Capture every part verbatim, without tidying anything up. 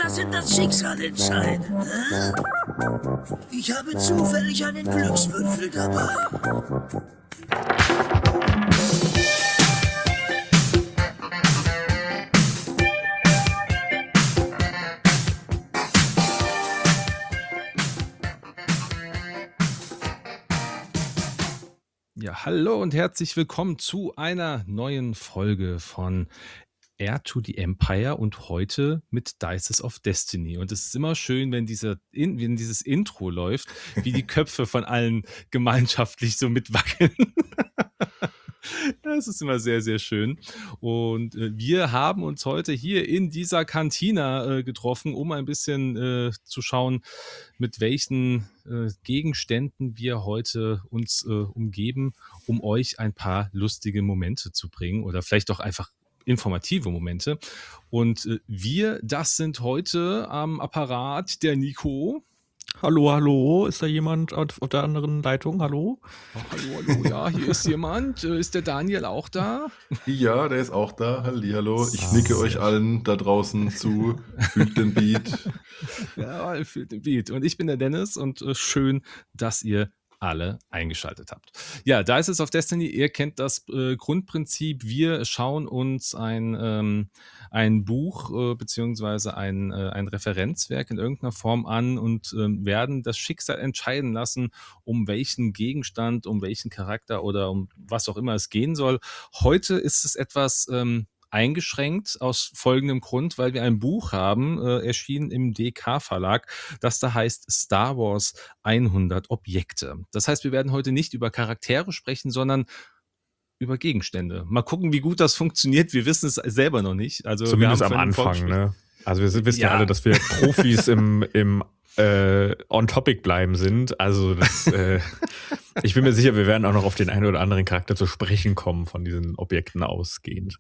lasse das Schicksal entscheiden. Hä? Ich habe zufällig einen Glückswürfel dabei. Ja, hallo und herzlich willkommen zu einer neuen Folge von Heir to the Empire und heute mit Dices of Destiny. Und es ist immer schön, wenn, dieser In- wenn dieses Intro läuft, wie die Köpfe von allen gemeinschaftlich so mitwackeln. Das ist immer sehr, sehr schön. Und äh, wir haben uns heute hier in dieser Kantina äh, getroffen, um ein bisschen äh, zu schauen, mit welchen äh, Gegenständen wir heute uns äh, umgeben, um euch ein paar lustige Momente zu bringen oder vielleicht auch einfach informative Momente. Und äh, wir, das sind heute am Apparat der Nico. Hallo, hallo, ist da jemand auf der anderen Leitung? Hallo? Oh, hallo, hallo, ja, hier ist jemand. Äh, Ist der Daniel auch da? Ja, der ist auch da. Hallihallo. Ich Ah, nicke sehr euch allen da draußen zu. Fühlt den Beat. Ja, ihr fühlt den Beat. Und ich bin der Dennis und äh, schön, dass ihr alle eingeschaltet habt. Ja, Dices of Destiny, ihr kennt das äh, Grundprinzip. Wir schauen uns ein, ähm, ein Buch äh, beziehungsweise ein, äh, ein Referenzwerk in irgendeiner Form an und ähm, werden das Schicksal entscheiden lassen, um welchen Gegenstand, um welchen Charakter oder um was auch immer es gehen soll. Heute ist es etwas ähm, eingeschränkt aus folgendem Grund, weil wir ein Buch haben, äh, erschienen im D K-Verlag, das da heißt Star Wars hundert Objekte. Das heißt, wir werden heute nicht über Charaktere sprechen, sondern über Gegenstände. Mal gucken, wie gut das funktioniert. Wir wissen es selber noch nicht. Also Zumindest wir am haben vorhin Anfang, Vorgespräch- ne? Also wir wissen ja, Ja. alle, dass wir Profis im, im äh, On-Topic bleiben sind. Also das, äh, ich bin mir sicher, wir werden auch noch auf den einen oder anderen Charakter zu sprechen kommen von diesen Objekten ausgehend.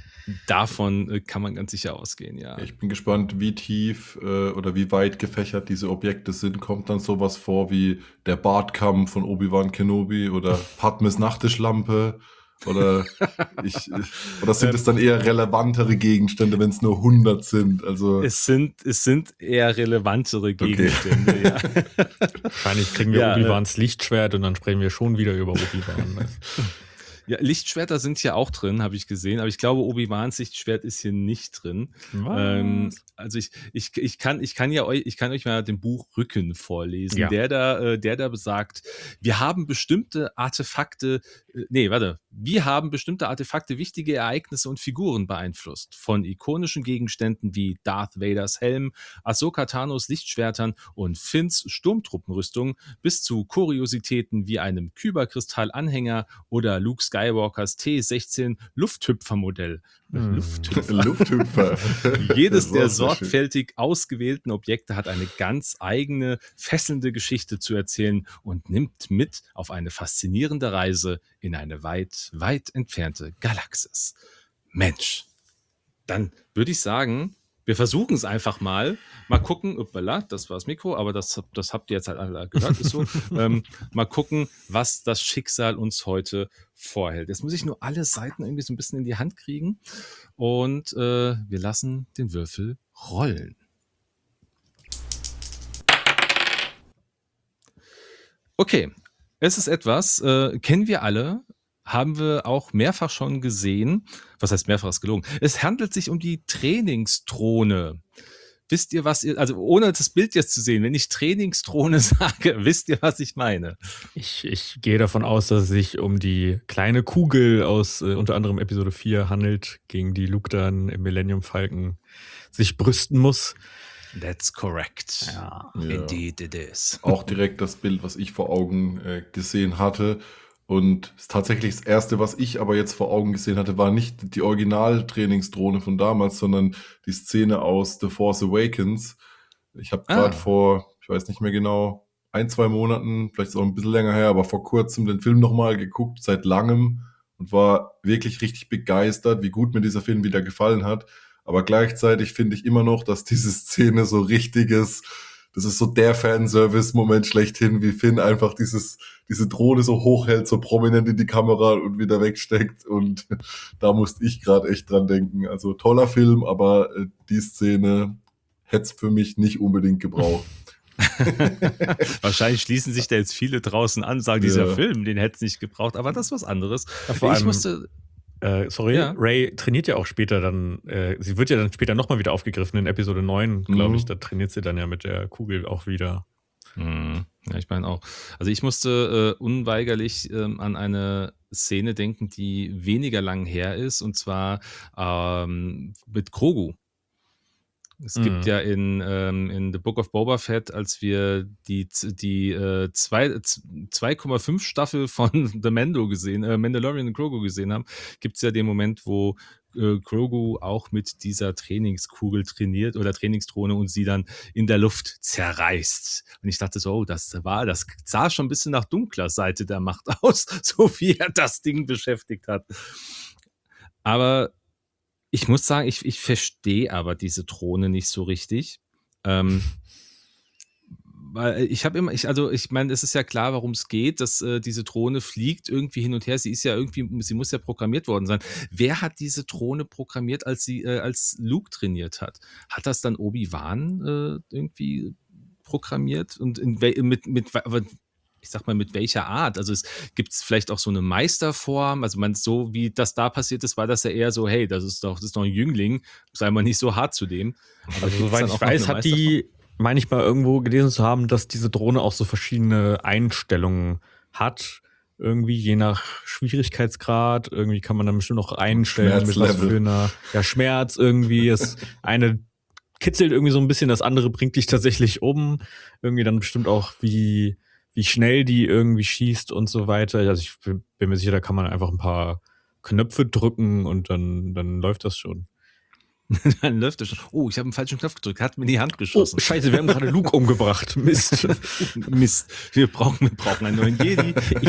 Davon äh, kann man ganz sicher ausgehen, ja. Ich bin gespannt, wie tief äh, oder wie weit gefächert diese Objekte sind. Kommt dann sowas vor wie der Bartkamm von Obi-Wan Kenobi oder Padmes Nachttischlampe? Oder, ich, oder sind es dann eher relevantere Gegenstände, wenn es nur hundert sind? Also Es sind, es sind eher relevantere Gegenstände, ja. Wahrscheinlich kriegen wir Ja, äh, Obi-Wans Lichtschwert und dann sprechen wir schon wieder über Obi-Wan. Ne? Ja, Lichtschwerter sind hier auch drin, habe ich gesehen, aber ich glaube, Obi-Wans Lichtschwert ist hier nicht drin. Ähm, also ich, ich, ich, kann, ich, kann ja euch, ich kann euch mal den Buch Rücken vorlesen, Ja. der, da, äh, der da besagt, wir haben bestimmte Artefakte, äh, nee, warte, wir haben bestimmte Artefakte wichtige Ereignisse und Figuren beeinflusst, von ikonischen Gegenständen wie Darth Vaders Helm, Ahsoka Tanos Lichtschwertern und Finns Sturmtruppenrüstung bis zu Kuriositäten wie einem Kyberkristall-Anhänger oder Luke Skywalkers T sechzehn Lufthüpfermodell. Hm. Lufthüpfer. Lufthüpfer. Jedes Das der war sehr schön. sorgfältig ausgewählten Objekte hat eine ganz eigene, fesselnde Geschichte zu erzählen und nimmt mit auf eine faszinierende Reise in eine weit, weit entfernte Galaxis. Mensch, dann würde ich sagen, wir versuchen es einfach mal. Mal gucken, uppala, das war das Mikro, aber das, das habt ihr jetzt halt alle gehört, ist so. ähm, mal gucken, was das Schicksal uns heute vorhält. Jetzt muss ich nur alle Seiten irgendwie so ein bisschen in die Hand kriegen und äh, wir lassen den Würfel rollen. Okay, es ist etwas, äh, kennen wir alle, haben wir auch mehrfach schon gesehen. Was heißt mehrfach ist gelogen? Es handelt sich um die Trainingsdrohne. Wisst ihr, was ihr, also ohne das Bild jetzt zu sehen, wenn ich Trainingsdrohne sage, wisst ihr, was ich meine? Ich, ich gehe davon aus, dass es sich um die kleine Kugel aus äh, unter anderem Episode vier handelt, gegen die Luke dann im Millennium Falcon sich brüsten muss. That's correct. Ja. Ja. Indeed it is. Auch direkt das Bild, was ich vor Augen äh, gesehen hatte. Und tatsächlich das Erste, was ich aber jetzt vor Augen gesehen hatte, war nicht die Original-Trainingsdrohne von damals, sondern die Szene aus The Force Awakens. Ich habe Ah. gerade vor, ich weiß nicht mehr genau, ein, zwei Monaten, vielleicht ist auch ein bisschen länger her, aber vor kurzem den Film nochmal geguckt, seit langem, und war wirklich richtig begeistert, wie gut mir dieser Film wieder gefallen hat. Aber gleichzeitig finde ich immer noch, dass diese Szene so richtiges, das ist so der Fanservice-Moment schlechthin, wie Finn einfach dieses, diese Drohne so hochhält, so prominent in die Kamera und wieder wegsteckt. Und da musste ich gerade echt dran denken. Also toller Film, aber äh, die Szene hätte es für mich nicht unbedingt gebraucht. Wahrscheinlich schließen sich da jetzt viele draußen an, sagen, Ja. dieser Film, den hätte es nicht gebraucht, aber das ist was anderes. Ja, vor ich allem- musste, Äh, sorry, Ja. Ray trainiert ja auch später dann, äh, sie wird ja dann später nochmal wieder aufgegriffen in Episode neun, glaube Mhm. ich. Da trainiert sie dann ja mit der Kugel auch wieder. Hm, ja, ich meine auch. Also ich musste äh, unweigerlich ähm, an eine Szene denken, die weniger lang her ist, und zwar ähm, mit Grogu. Es gibt Mhm. ja in, ähm, in The Book of Boba Fett, als wir die, die äh, zwei- zwei Komma fünf Staffel von The Mando gesehen, äh, Mandalorian und Grogu gesehen haben, gibt es ja den Moment, wo äh, Grogu auch mit dieser Trainingskugel trainiert oder Trainingsdrohne und sie dann in der Luft zerreißt. Und ich dachte so, oh, das war, das sah schon ein bisschen nach dunkler Seite der Macht aus, so wie er das Ding beschäftigt hat. Aber ich muss sagen, ich, ich verstehe aber diese Drohne nicht so richtig. Ähm, weil ich habe immer, ich, also ich meine, es ist ja klar, worum es geht, dass äh, diese Drohne fliegt irgendwie hin und her. Sie ist ja irgendwie, sie muss ja programmiert worden sein. Wer hat diese Drohne programmiert, als sie, äh, als Luke trainiert hat? Hat das dann Obi-Wan äh, irgendwie programmiert? Und in, wel- mit, mit, aber ich sag mal, mit welcher Art? Also es gibt es vielleicht auch so eine Meisterform. Also man, so wie das da passiert ist, war das ja eher so, hey, das ist doch, das ist doch ein Jüngling, sei mal nicht so hart zu dem. Aber Also gibt's soweit dann ich auch noch weiß, eine hat die, meine ich mal irgendwo gelesen zu haben, dass diese Drohne auch so verschiedene Einstellungen hat. Irgendwie je nach Schwierigkeitsgrad. Irgendwie kann man dann bestimmt noch einstellen, mit was Schmerzlevel. für einer ja, Schmerz irgendwie. Das eine kitzelt irgendwie so ein bisschen, das andere bringt dich tatsächlich um. Irgendwie dann bestimmt auch, wie, wie schnell die irgendwie schießt und so weiter. Also ich bin bin mir sicher, da kann man einfach ein paar Knöpfe drücken und dann, dann läuft das schon. Dann läuft es schon. Oh, ich habe einen falschen Knopf gedrückt, hat mir in die Hand Oh, geschossen. scheiße, wir haben gerade Luke umgebracht. Mist. Mist, wir brauchen, wir brauchen einen neuen Jedi.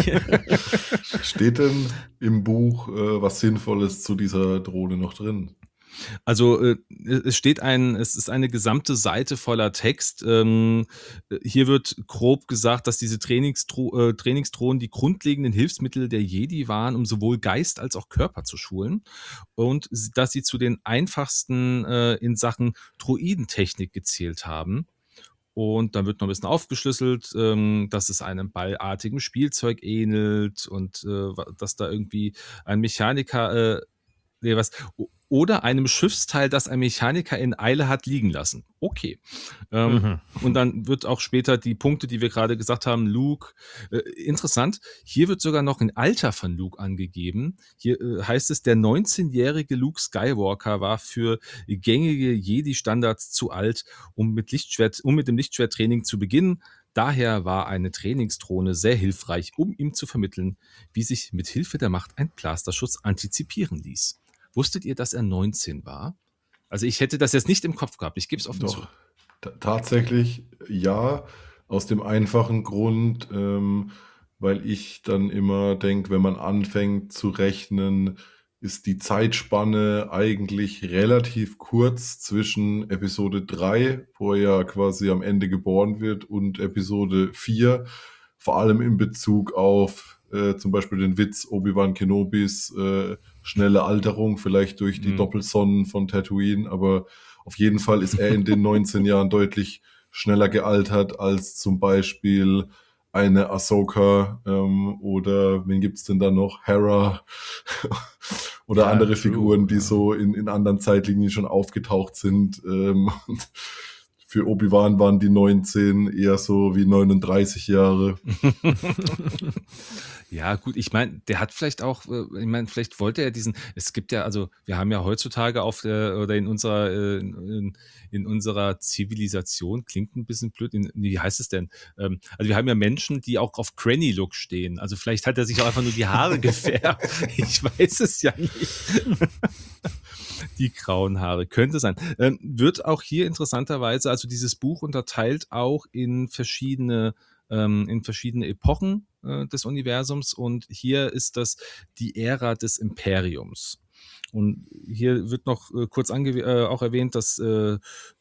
Steht denn im Buch äh, was Sinnvolles zu dieser Drohne noch drin? Also äh, es steht ein, es ist eine gesamte Seite voller Text. Ähm, äh, hier wird grob gesagt, dass diese Trainingsdro äh, Trainingsdrohnen die grundlegenden Hilfsmittel der Jedi waren, um sowohl Geist als auch Körper zu schulen, und s- dass sie zu den einfachsten äh, in Sachen Droidentechnik gezählt haben. Und dann wird noch ein bisschen aufgeschlüsselt, ähm, dass es einem ballartigen Spielzeug ähnelt und äh, wa- dass da irgendwie ein Mechaniker, äh, nee, was, o- oder einem Schiffsteil, das ein Mechaniker in Eile hat liegen lassen. Okay. Ähm, Mhm. Und dann wird auch später die Punkte, die wir gerade gesagt haben, Luke, äh, interessant, hier wird sogar noch ein Alter von Luke angegeben. Hier äh, heißt es, der neunzehnjährige Luke Skywalker war für gängige Jedi-Standards zu alt, um mit, Lichtschwert, um mit dem Lichtschwerttraining zu beginnen. Daher war eine Trainingsdrohne sehr hilfreich, um ihm zu vermitteln, wie sich mit Hilfe der Macht ein Blasterschuss antizipieren ließ. Wusstet ihr, dass er neunzehn war? Also ich hätte das jetzt nicht im Kopf gehabt, ich gebe es offen zu. Doch, ta- tatsächlich ja, aus dem einfachen Grund, ähm, weil ich dann immer denke, wenn man anfängt zu rechnen, ist die Zeitspanne eigentlich relativ kurz zwischen Episode drei, wo er ja quasi am Ende geboren wird, und Episode vier, vor allem in Bezug auf äh, zum Beispiel den Witz Obi-Wan Kenobis äh, schnelle Alterung, vielleicht durch die Mhm. Doppelsonnen von Tatooine, aber auf jeden Fall ist er in den neunzehn Jahren deutlich schneller gealtert als zum Beispiel eine Ahsoka ähm, oder wen gibt's denn da noch? Hera oder Ja, andere true, Figuren, die ja. so in, in anderen Zeitlinien schon aufgetaucht sind. Ähm, und für Obi-Wan waren die neunzehn eher so wie neununddreißig Jahre. Ja, gut, ich meine, der hat vielleicht auch, äh, ich meine, vielleicht wollte er diesen, es gibt ja, also wir haben ja heutzutage auf der, oder in unserer, äh, in, in unserer Zivilisation, klingt ein bisschen blöd, in, wie heißt es denn? Ähm, also wir haben ja Menschen, die auch auf Granny-Look stehen. Also vielleicht hat er sich auch einfach nur die Haare gefärbt. Ich weiß es ja nicht. Die grauen Haare, könnte sein. Ähm, wird auch hier interessanterweise, also dieses Buch unterteilt auch in verschiedene, ähm, in verschiedene Epochen äh, des Universums, und hier ist das die Ära des Imperiums. Und hier wird noch äh, kurz ange äh, auch erwähnt, dass äh,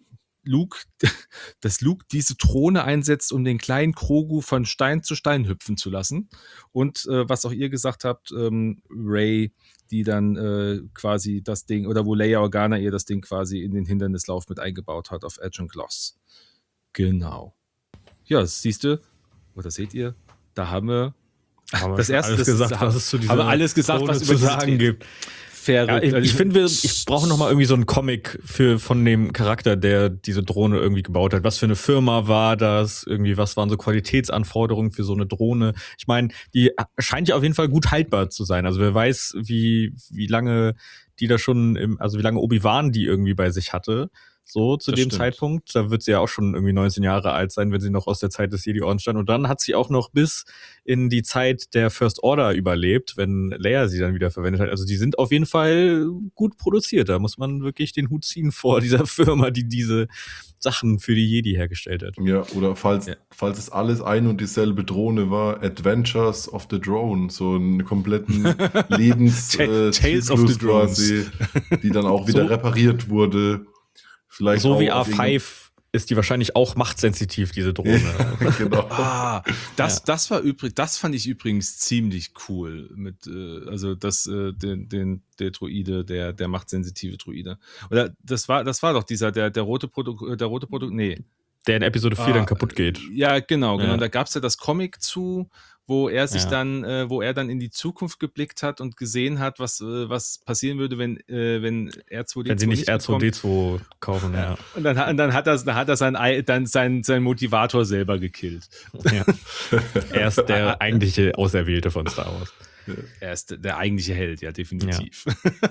Luke, dass Luke diese Drohne einsetzt, um den kleinen Grogu von Stein zu Stein hüpfen zu lassen. Und äh, was auch ihr gesagt habt, ähm, Rey, die dann äh, quasi das Ding, oder wo Leia Organa ihr das Ding quasi in den Hindernislauf mit eingebaut hat auf Edge und Gloss. Genau. Ja, das siehst du, oder seht ihr, da haben wir Haben wir das schon erste, alles das gesagt, ist, was es zu dieser haben wir alles gesagt, Drohne was zu über diese sagen Dreh- gibt. Verrückt. Ja, ich, Also ich finde, wir- ich brauche noch mal irgendwie so einen Comic für von dem Charakter, der diese Drohne irgendwie gebaut hat. Was für eine Firma war das? Irgendwie, was waren so Qualitätsanforderungen für so eine Drohne? Ich meine, die scheint ja auf jeden Fall gut haltbar zu sein. Also wer weiß, wie wie lange die da schon, im, also wie lange Obi-Wan die irgendwie bei sich hatte. So zu Das dem stimmt. Zeitpunkt. Da wird sie ja auch schon irgendwie neunzehn Jahre alt sein, wenn sie noch aus der Zeit des Jedi-Ordens stand. Und dann hat sie auch noch bis in die Zeit der First Order überlebt, wenn Leia sie dann wieder verwendet hat. Also die sind auf jeden Fall gut produziert. Da muss man wirklich den Hut ziehen vor dieser Firma, die diese Sachen für die Jedi hergestellt hat. Ja, oder falls, Ja. falls es alles ein und dieselbe Drohne war, Adventures of the Drone, so einen kompletten Lebens Ta- äh, Tales of the Zyklus quasi, die dann auch wieder So- repariert wurde. Vielleicht So auch wie A auf fünf ist die wahrscheinlich auch machtsensitiv, diese Drohne. irgendein- genau. Ah, das, Ja. das war übrig, das fand ich übrigens ziemlich cool mit, äh, also das, äh, den, den, der Droide, der, der machtsensitive Droide. Oder das war, das war doch dieser, der, der rote Produkt, der rote Produkt, nee. Der in Episode vier Ah, dann kaputt geht. Ja, genau, genau. Ja. Da gab es ja das Comic zu, wo er sich Ja. dann, äh, wo er dann in die Zukunft geblickt hat und gesehen hat, was, äh, was passieren würde, wenn, äh, wenn R zwei D zwei Wenn sie nicht R zwei D bekommt. zwei kaufen, ja. Und dann, hat- und dann hat er, dann hat er sein, Ei- dann sein, sein Motivator selber gekillt. ja. Er ist der eigentliche Auserwählte von Star Wars. Er ist der eigentliche Held, ja, definitiv.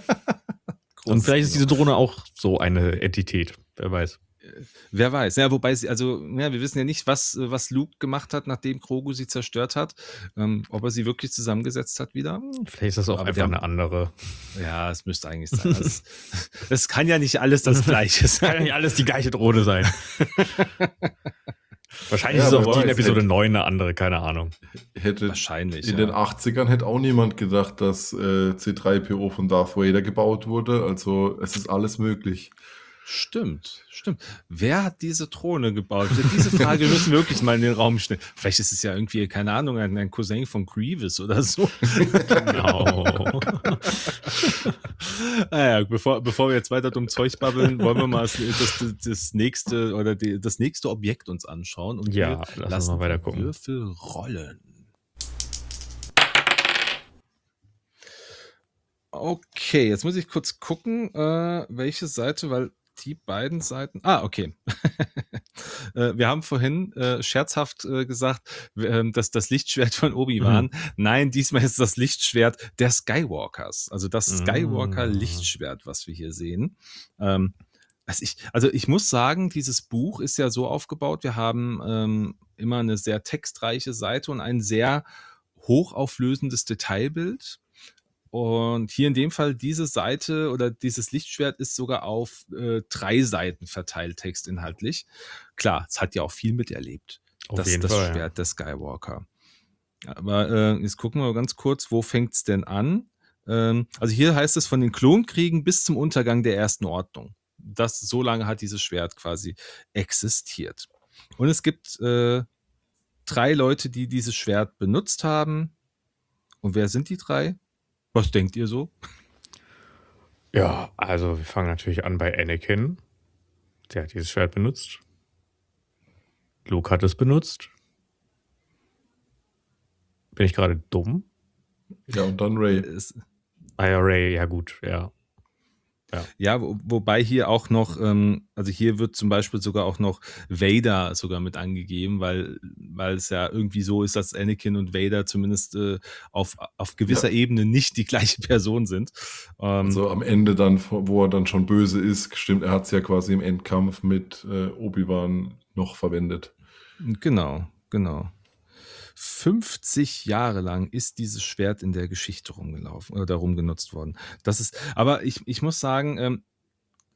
Und vielleicht ist diese Genau. Drohne auch so eine Entität, wer weiß. Wer weiß. Ja, wobei sie, also, ja, wir wissen ja nicht, was, äh, was Luke gemacht hat, nachdem Grogu sie zerstört hat. Ähm, ob er sie wirklich zusammengesetzt hat wieder. Vielleicht ist das auch Aber einfach wir haben- eine andere. Ja, es müsste eigentlich sein. Das, das kann ja nicht alles das Gleiche Kann ja sein. nicht alles die gleiche Drohne sein. Wahrscheinlich Ja, ist aber auch die in weiß, Episode hätte- neun eine andere, keine Ahnung. Hätte Wahrscheinlich. in ja. den achtzigern hätte auch niemand gedacht, dass äh, C drei P O von Darth Vader gebaut wurde. Also es ist alles möglich. Stimmt, stimmt. Wer hat diese Drohne gebaut? Diese Frage müssen wir wirklich mal in den Raum stellen. Vielleicht ist es ja irgendwie, keine Ahnung, ein, ein Cousin von Grievous oder so. Genau. Naja, bevor, bevor wir jetzt weiter dumm Zeug babbeln, wollen wir mal das, das, das nächste oder die, das nächste Objekt uns anschauen. Und Ja, wir lass uns lassen mal weiter die gucken. Würfel rollen. Okay, jetzt muss ich kurz gucken, äh, welche Seite, weil die beiden Seiten. Ah, okay. Äh, Wir haben vorhin äh, scherzhaft äh, gesagt, w- ähm, dass das Lichtschwert von Obi-Wan. Nein, diesmal ist das Lichtschwert der Skywalkers. Also das Mm. Skywalker-Lichtschwert, was wir hier sehen. Ähm, was ich, also ich muss sagen, dieses Buch ist ja so aufgebaut. Wir haben ähm, immer eine sehr textreiche Seite und ein sehr hochauflösendes Detailbild. Und hier in dem Fall diese Seite oder dieses Lichtschwert ist sogar auf äh, drei Seiten verteilt textinhaltlich. Klar, es hat ja auch viel miterlebt. Auf das jeden das Fall, ja. Schwert der Skywalker. Aber äh, jetzt gucken wir mal ganz kurz, wo fängt es denn an? Ähm, also hier heißt es von den Klonkriegen bis zum Untergang der Ersten Ordnung. Das, so lange hat dieses Schwert quasi existiert. Und es gibt äh, drei Leute, die dieses Schwert benutzt haben. Und wer sind die drei? Was denkt ihr so? Ja, also wir fangen natürlich an bei Anakin. Der hat dieses Schwert benutzt. Luke hat es benutzt. Bin ich gerade dumm? Ja, und dann Ray. Es, I R A, ja gut, ja. ja, wo, wobei hier auch noch, ähm, also hier wird zum Beispiel sogar auch noch Vader sogar mit angegeben, weil, weil es ja irgendwie so ist, dass Anakin und Vader zumindest äh, auf, auf gewisser Ja. Ebene nicht die gleiche Person sind. Ähm, Also am Ende dann, wo er dann schon böse ist, stimmt, er hat es ja quasi im Endkampf mit äh, Obi-Wan noch verwendet. Genau, genau. fünfzig Jahre lang ist dieses Schwert in der Geschichte rumgelaufen oder darum genutzt worden. Das ist, aber ich, ich muss sagen, ähm,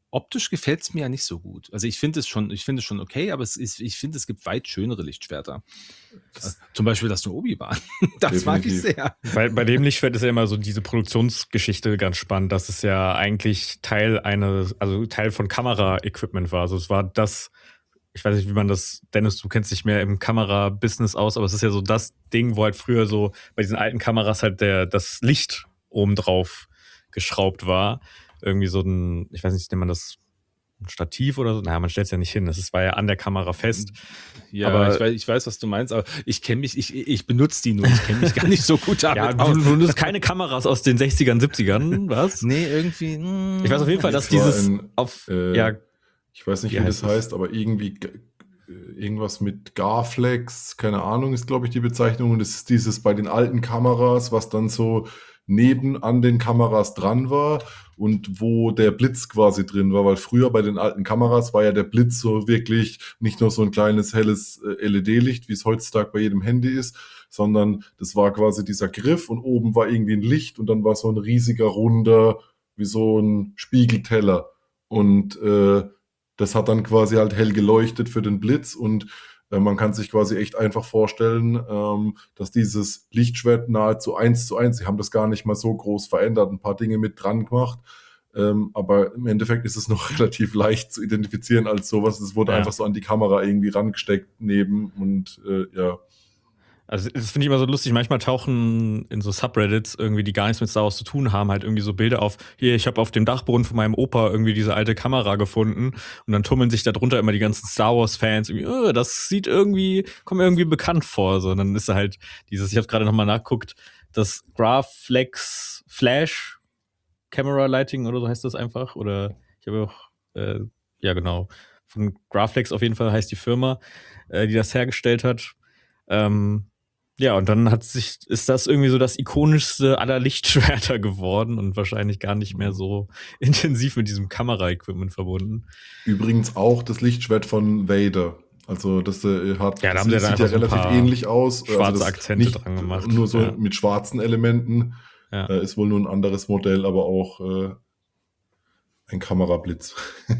optisch gefällt es mir ja nicht so gut. Also ich finde es schon, ich finde es schon okay, aber es ist, ich finde, es gibt weit schönere Lichtschwerter. Äh, Zum Beispiel das Obi-Wan. Das mag ich Definitiv. sehr. Bei, bei dem Lichtschwert ist ja immer so diese Produktionsgeschichte ganz spannend, dass es ja eigentlich Teil eines, also Teil von Kamera-Equipment war. Also es war das, ich weiß nicht, wie man das, Dennis, du kennst dich mehr im Kamera-Business aus, aber es ist ja so das Ding, wo halt früher so bei diesen alten Kameras halt der, das Licht oben drauf geschraubt war. Irgendwie so ein, ich weiß nicht, nennt man das ein Stativ oder so? Naja, man stellt es ja nicht hin. Das ist, war ja an der Kamera fest. Ja, Aber- ich, weiß, ich weiß, was du meinst, aber ich kenne mich, ich, ich benutze die nur, ich kenne mich gar nicht so gut damit Ja, aus. du, du nutzt keine Kameras aus den sechzigern, siebzigern, was? Nee, irgendwie. mm, Ich weiß auf jeden Fall, dass Das war dieses ein, auf, äh, ja, Ich weiß nicht, Wie wie, das heißt das? heißt, aber irgendwie g- äh, irgendwas mit Garflex, keine Ahnung, ist, glaube ich, die Bezeichnung. Und das ist dieses bei den alten Kameras, was dann so neben an den Kameras dran war und wo der Blitz quasi drin war, weil früher bei den alten Kameras war ja der Blitz so wirklich nicht nur so ein kleines helles äh, L E D-Licht, wie es heutzutage bei jedem Handy ist, sondern das war quasi dieser Griff und oben war irgendwie ein Licht und dann war so ein riesiger runder, wie so ein Spiegelteller. Und äh, das hat dann quasi halt hell geleuchtet für den Blitz und äh, man kann sich quasi echt einfach vorstellen, ähm, dass dieses Lichtschwert nahezu eins zu eins, sie haben das gar nicht mal so groß verändert, ein paar Dinge mit dran gemacht, ähm, aber im Endeffekt ist es noch relativ leicht zu identifizieren als sowas. Es wurde Ja. einfach so an die Kamera irgendwie rangesteckt neben und äh, ja. also das finde ich immer so lustig. Manchmal tauchen in so Subreddits irgendwie, die gar nichts mit Star Wars zu tun haben, halt irgendwie so Bilder auf. Hier, ich habe auf dem Dachboden von meinem Opa irgendwie diese alte Kamera gefunden und dann tummeln sich darunter immer die ganzen Star Wars Fans. Irgendwie, oh, das sieht irgendwie, kommt mir irgendwie bekannt vor. So, und dann ist da halt dieses, ich habe gerade nochmal nachgeguckt, das Graflex Flash Camera Lighting oder so heißt das einfach. Oder ich habe auch, äh, ja genau, von Graflex auf jeden Fall heißt die Firma, äh, die das hergestellt hat. Ähm, ja, und dann hat sich, ist das irgendwie so das ikonischste aller Lichtschwerter geworden und wahrscheinlich gar nicht mehr so intensiv mit diesem Kamera-Equipment verbunden. Übrigens auch das Lichtschwert von Vader. Also das äh, hat Ja, da das haben sie dann sieht ja einfach so ein relativ paar ähnlich aus. schwarze also das Akzente nicht dran gemacht. Nur so Ja. mit schwarzen Elementen. Ja. Äh, ist wohl nur ein anderes Modell, aber auch äh, ein Kamerablitz.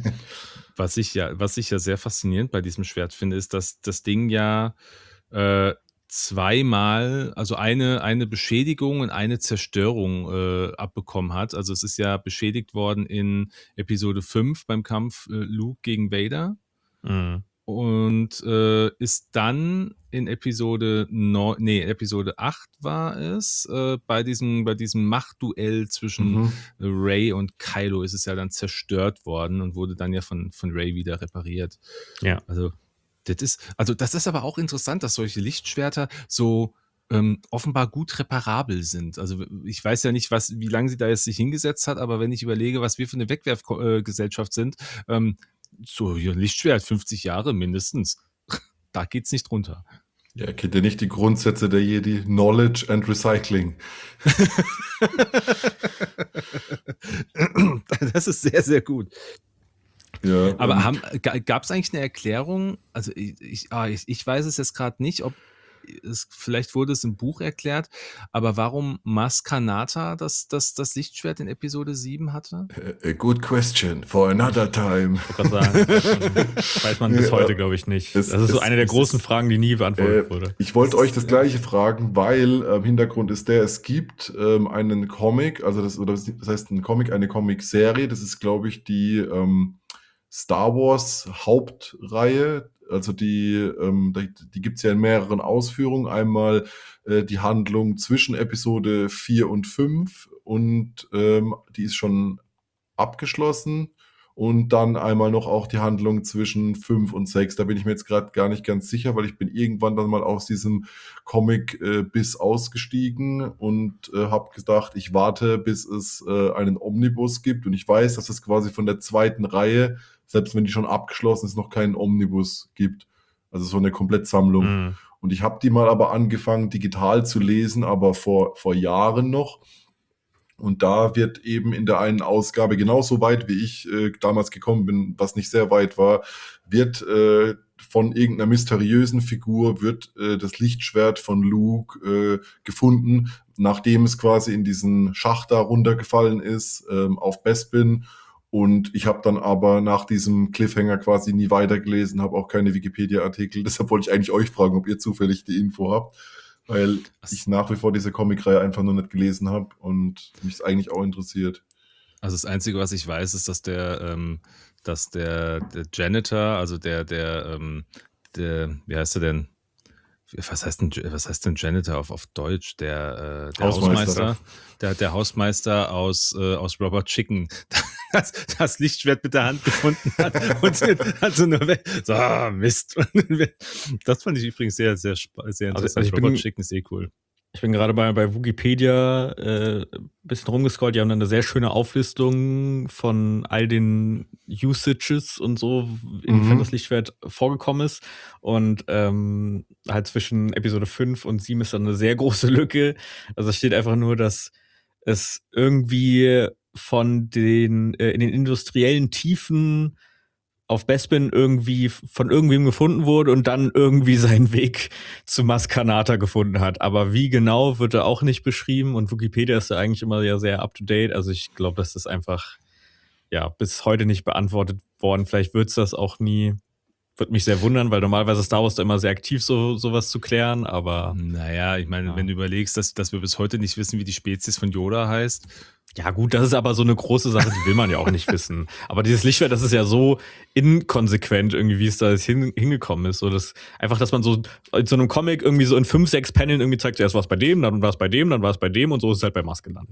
Was ich ja, was ich ja sehr faszinierend bei diesem Schwert finde, ist, dass das Ding ja äh, zweimal, also eine, eine Beschädigung und eine Zerstörung äh, abbekommen hat. Also es ist ja beschädigt worden in Episode fünf beim Kampf äh, Luke gegen Vader Mhm. und äh, ist dann in Episode neun, nee, Episode acht war es, äh, bei diesem, bei diesem Machtduell zwischen Mhm. Rey und Kylo ist es ja dann zerstört worden und wurde dann ja von, von Rey wieder repariert. Ja. Also das ist, also das ist aber auch interessant, dass solche Lichtschwerter so ähm, offenbar gut reparabel sind. Also ich weiß ja nicht, was, wie lange sie da jetzt sich hingesetzt hat, aber wenn ich überlege, was wir für eine Wegwerfgesellschaft sind, ähm, so hier ein Lichtschwert, fünfzig Jahre mindestens, da geht's nicht runter. Ja, kennt ihr nicht die Grundsätze der Jedi? Knowledge and Recycling. Das ist sehr, sehr gut. Ja, Aber und- haben, gab es eigentlich eine Erklärung? Also ich, ich, ah, ich, ich weiß es jetzt gerade nicht, ob es, vielleicht wurde es im Buch erklärt, aber warum Maz Kanata das, das, das Lichtschwert in Episode sieben hatte? A good question for another time. Ich wollte gerade sagen, weiß man bis Ja. heute, glaube ich, nicht. Es- Das ist so es- eine der es großen ist- Fragen, die nie beantwortet Äh, wurde. ich wollte Das euch ist, das äh, gleiche fragen, weil ähm, Hintergrund ist der, es gibt ähm, einen Comic, also das, oder das heißt ein Comic, eine Comic-Serie, das ist, glaube ich, die ähm, Star Wars Hauptreihe, also die, ähm, die, die gibt es ja in mehreren Ausführungen. Einmal äh, die Handlung zwischen Episode vier und fünf und ähm, die ist schon abgeschlossen. Und dann einmal noch auch die Handlung zwischen fünf und sechs. Da bin ich mir jetzt gerade gar nicht ganz sicher, weil ich bin irgendwann dann mal aus diesem Comic äh, bis ausgestiegen und äh, habe gedacht, ich warte, bis es äh, einen Omnibus gibt. Und ich weiß, dass es quasi von der zweiten Reihe, selbst wenn die schon abgeschlossen ist, noch keinen Omnibus gibt. Also so eine Komplettsammlung. Mhm. Und ich habe die mal aber angefangen, digital zu lesen, aber vor, vor Jahren noch. Und da wird eben in der einen Ausgabe genauso weit, wie ich äh, damals gekommen bin, was nicht sehr weit war, wird äh, von irgendeiner mysteriösen Figur wird äh, das Lichtschwert von Luke äh, gefunden, nachdem es quasi in diesen Schacht da runtergefallen ist, ähm, auf Bespin. Und ich habe dann aber nach diesem Cliffhanger quasi nie weitergelesen, habe auch keine Wikipedia-Artikel. Deshalb wollte ich eigentlich euch fragen, ob ihr zufällig die Info habt, weil Das- ich nach wie vor diese Comicreihe einfach nur nicht gelesen habe und mich es eigentlich auch interessiert. Also das Einzige, was ich weiß, ist, dass der, ähm, dass der, der Janitor, also der, der, ähm, der, wie heißt er denn? Was heißt denn, was heißt denn Janitor auf, auf Deutsch? Der, äh, der Hausmeister. Hausmeister, der, der Hausmeister aus, äh, aus Robot Chicken, das, das Lichtschwert mit der Hand gefunden hat und also nur weg. So, ah, Mist. Das fand ich übrigens sehr, sehr, spa- sehr Also- interessant. also ich bin- Robot Chicken ist eh cool. Ich bin gerade bei, bei Wikipedia äh, ein bisschen rumgescrollt. Die haben dann eine sehr schöne Auflistung von all den Usages und so, inwiefern Mhm. das Lichtschwert vorgekommen ist. Und ähm, halt zwischen Episode fünf und sieben ist dann eine sehr große Lücke. Also es steht einfach nur, dass es irgendwie von den äh, in den industriellen Tiefen auf Bespin irgendwie von irgendwem gefunden wurde und dann irgendwie seinen Weg zu Maskanata gefunden hat. Aber wie genau, wird da auch nicht beschrieben und Wikipedia ist da eigentlich immer ja sehr up-to-date. Also ich glaube, das ist einfach ja bis heute nicht beantwortet worden. Vielleicht wird's das auch nie. Würde mich sehr wundern, weil normalerweise Star Wars da immer sehr aktiv so sowas zu klären, aber Naja, ich meine, Ja. wenn du überlegst, dass, dass wir bis heute nicht wissen, wie die Spezies von Yoda heißt. ja gut, das ist aber so eine große Sache, die will man ja auch nicht wissen. Aber dieses Lichtschwert, das ist ja so inkonsequent irgendwie, wie es da jetzt hin, hingekommen ist. So, dass einfach, dass man so in so einem Comic irgendwie so in fünf, sechs Paneln irgendwie zeigt, erst war es bei dem, dann war es bei dem, dann war es bei dem und so ist es halt bei Mars gelandet.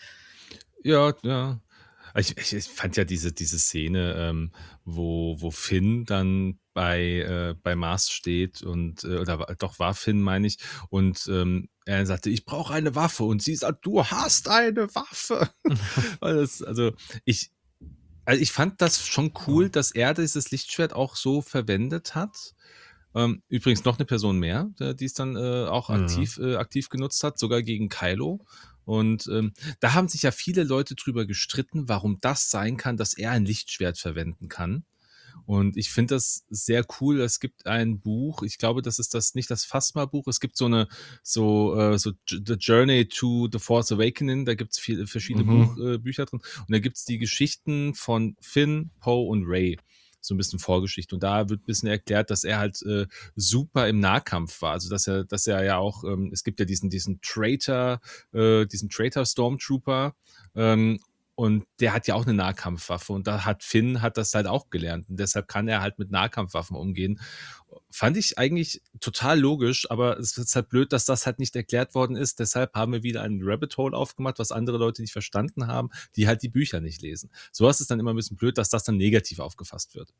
Ja, ja. Ich, ich, ich fand ja diese, diese Szene, ähm, wo, wo Finn dann bei, äh, bei Mars steht und, äh, oder wa- doch war Finn, meine ich, und ähm, er sagte, ich brauche eine Waffe und sie sagt, du hast eine Waffe. Weil das, also ich, also ich fand das schon cool, dass er dieses Lichtschwert auch so verwendet hat. Ähm, übrigens noch eine Person mehr, der- die es dann äh, auch Mhm. aktiv, äh, aktiv genutzt hat, sogar gegen Kylo. Und ähm, da haben sich ja viele Leute drüber gestritten, warum das sein kann, dass er ein Lichtschwert verwenden kann. Und ich finde das sehr cool. Es gibt ein Buch, ich glaube, das ist das nicht das Phasma-Buch. Es gibt so eine, so, äh, so J- The Journey to the Force Awakening. Da gibt es viele verschiedene Mhm. Buch, äh, Bücher drin. Und da gibt es die Geschichten von Finn, Poe und Rey. So ein bisschen Vorgeschichte. Und da wird ein bisschen erklärt, dass er halt äh, super im Nahkampf war. Also dass er, dass er ja auch, ähm, es gibt ja diesen, diesen Traitor, äh, diesen Traitor Stormtrooper, ähm, und der hat ja auch eine Nahkampfwaffe und da hat Finn hat das halt auch gelernt und deshalb kann er halt mit Nahkampfwaffen umgehen. Fand ich eigentlich total logisch, aber es ist halt blöd, dass das halt nicht erklärt worden ist. Deshalb haben wir wieder einen Rabbit Hole aufgemacht, was andere Leute nicht verstanden haben, die halt die Bücher nicht lesen. Sowas ist dann immer ein bisschen blöd, dass das dann negativ aufgefasst wird.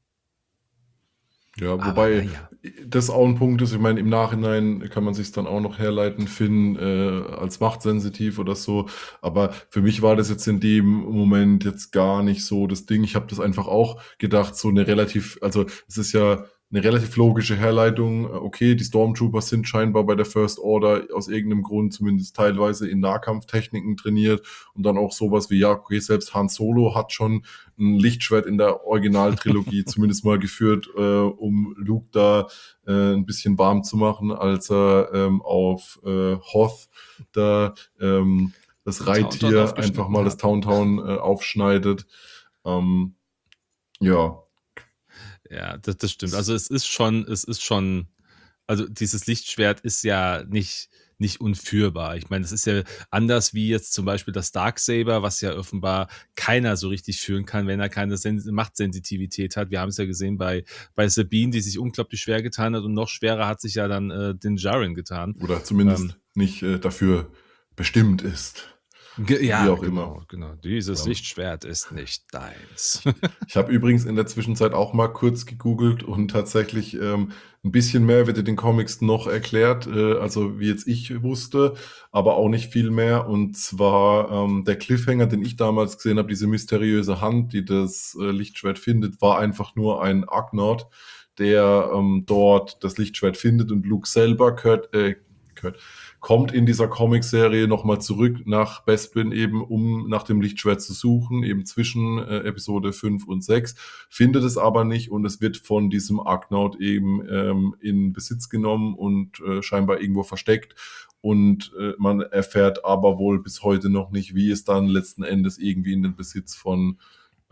Ja, Aber wobei naja. das auch ein Punkt ist, ich meine, im Nachhinein kann man sich dann auch noch herleiten, Finn äh, als machtsensitiv oder so. Aber für mich war das jetzt in dem Moment jetzt gar nicht so das Ding. Ich habe das einfach auch gedacht, so eine relativ, also es ist ja eine relativ logische Herleitung. Okay, die Stormtroopers sind scheinbar bei der First Order aus irgendeinem Grund zumindest teilweise in Nahkampftechniken trainiert und dann auch sowas wie, ja, okay, selbst Han Solo hat schon ein Lichtschwert in der Originaltrilogie zumindest mal geführt, äh, um Luke da äh, ein bisschen warm zu machen, als er ähm, auf äh, Hoth da ähm, das Tauntaun Reittier aufgeschnitten einfach mal das hat. Tauntaun äh, aufschneidet. Ähm, ja, Ja, das, das stimmt. Also es ist schon, es ist schon, also dieses Lichtschwert ist ja nicht, nicht unführbar. Ich meine, es ist ja anders wie jetzt zum Beispiel das Darksaber, was ja offenbar keiner so richtig führen kann, wenn er keine Sen Machtsensitivität hat. Wir haben es ja gesehen bei, bei Sabine, die sich unglaublich schwer getan hat und noch schwerer hat sich ja dann äh, Din Djarin getan. oder zumindest Ähm, nicht äh, dafür bestimmt ist. Ge ja, Wie auch genau, immer. genau. Dieses Ja. Lichtschwert ist nicht deins. Ich habe übrigens in der Zwischenzeit auch mal kurz gegoogelt und tatsächlich ähm, ein bisschen mehr wird in den Comics noch erklärt, äh, also wie jetzt ich wusste, aber auch nicht viel mehr. Und zwar ähm, der Cliffhanger, den ich damals gesehen habe, diese mysteriöse Hand, die das äh, Lichtschwert findet, war einfach nur ein Ugnaught, der ähm, dort das Lichtschwert findet und Luke selber gehört, äh, gehört, kommt in dieser Comicserie nochmal zurück nach Bespin eben, um nach dem Lichtschwert zu suchen, eben zwischen äh, Episode fünf und sechs, findet es aber nicht und es wird von diesem Ugnaught eben ähm, in Besitz genommen und äh, scheinbar irgendwo versteckt und äh, man erfährt aber wohl bis heute noch nicht, wie es dann letzten Endes irgendwie in den Besitz von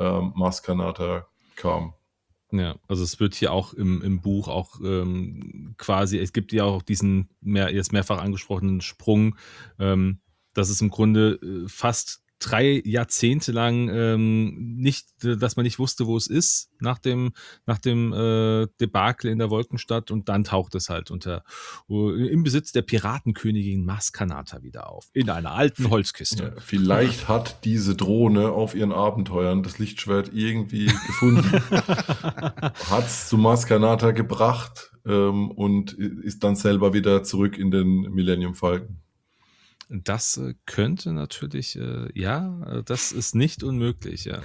ähm, Maz Kanata kam. Ja, also es wird hier auch im, im Buch auch ähm, quasi, es gibt ja auch diesen mehr, jetzt mehrfach angesprochenen Sprung, ähm, dass es im Grunde äh, fast drei Jahrzehnte lang ähm, nicht, äh, dass man nicht wusste, wo es ist, nach dem, nach dem äh, Debakel in der Wolkenstadt, und dann taucht es halt unter äh, im Besitz der Piratenkönigin Maz Kanata wieder auf, in einer alten Holzkiste. Ja, vielleicht hat diese Drohne auf ihren Abenteuern das Lichtschwert irgendwie gefunden, hat es zu Maz Kanata gebracht ähm, und ist dann selber wieder zurück in den Millennium Falcon. Das äh, könnte natürlich, äh, ja, äh, das ist nicht unmöglich, ja.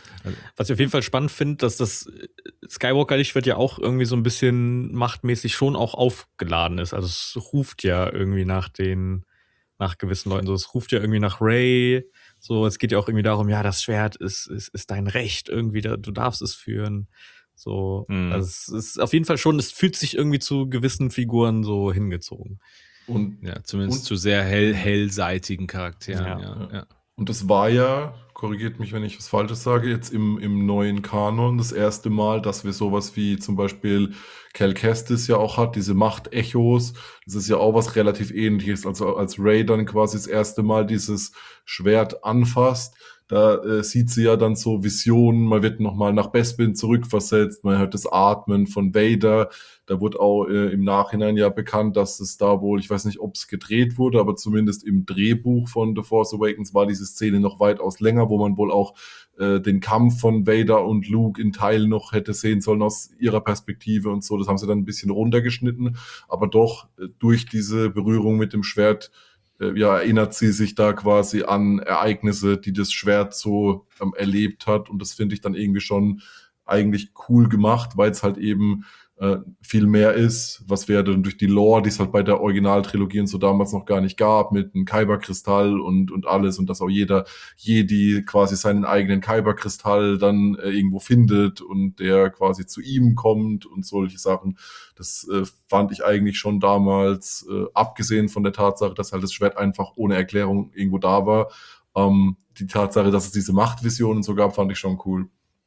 Was ich auf jeden Fall spannend finde, dass das Skywalker-Licht wird ja auch irgendwie so ein bisschen machtmäßig schon auch aufgeladen ist. Also es ruft ja irgendwie nach den, nach gewissen Leuten so. Es ruft ja irgendwie nach Rey. So, es geht ja auch irgendwie darum, ja, das Schwert ist, ist, ist dein Recht irgendwie, da, du darfst es führen. So, Mhm. also es ist auf jeden Fall schon, es fühlt sich irgendwie zu gewissen Figuren so hingezogen. Und, Ja, zumindest und, zu sehr hell, hellseitigen Charakteren, Ja. ja. ja. und das war ja, korrigiert mich, wenn ich was Falsches sage, jetzt im, im neuen Kanon das erste Mal, dass wir sowas wie zum Beispiel Cal Kestis ja auch hat, diese Machtechos. Das ist ja auch was relativ Ähnliches, also als Rey dann quasi das erste Mal dieses Schwert anfasst. Da äh, sieht sie ja dann so Visionen, man wird nochmal nach Bespin zurückversetzt, man hört das Atmen von Vader. Da wurde auch äh, im Nachhinein ja bekannt, dass es da wohl, ich weiß nicht, ob es gedreht wurde, aber zumindest im Drehbuch von The Force Awakens war diese Szene noch weitaus länger, wo man wohl auch äh, den Kampf von Vader und Luke in Teilen noch hätte sehen sollen aus ihrer Perspektive und so. Das haben sie dann ein bisschen runtergeschnitten, aber doch äh, durch diese Berührung mit dem Schwert ja, erinnert sie sich da quasi an Ereignisse, die das Schwert so ähm, erlebt hat. Und das finde ich dann irgendwie schon eigentlich cool gemacht, weil es halt eben äh, viel mehr ist, was wir dann durch die Lore, die es halt bei der Originaltrilogie und so damals noch gar nicht gab, mit einem Kyber-Kristall und, und alles, und dass auch jeder Jedi quasi seinen eigenen Kyber-Kristall dann äh, irgendwo findet und der quasi zu ihm kommt und solche Sachen. Das äh, fand ich eigentlich schon damals, äh, abgesehen von der Tatsache, dass halt das Schwert einfach ohne Erklärung irgendwo da war, ähm, die Tatsache, dass es diese Machtvisionen so gab, fand ich schon cool.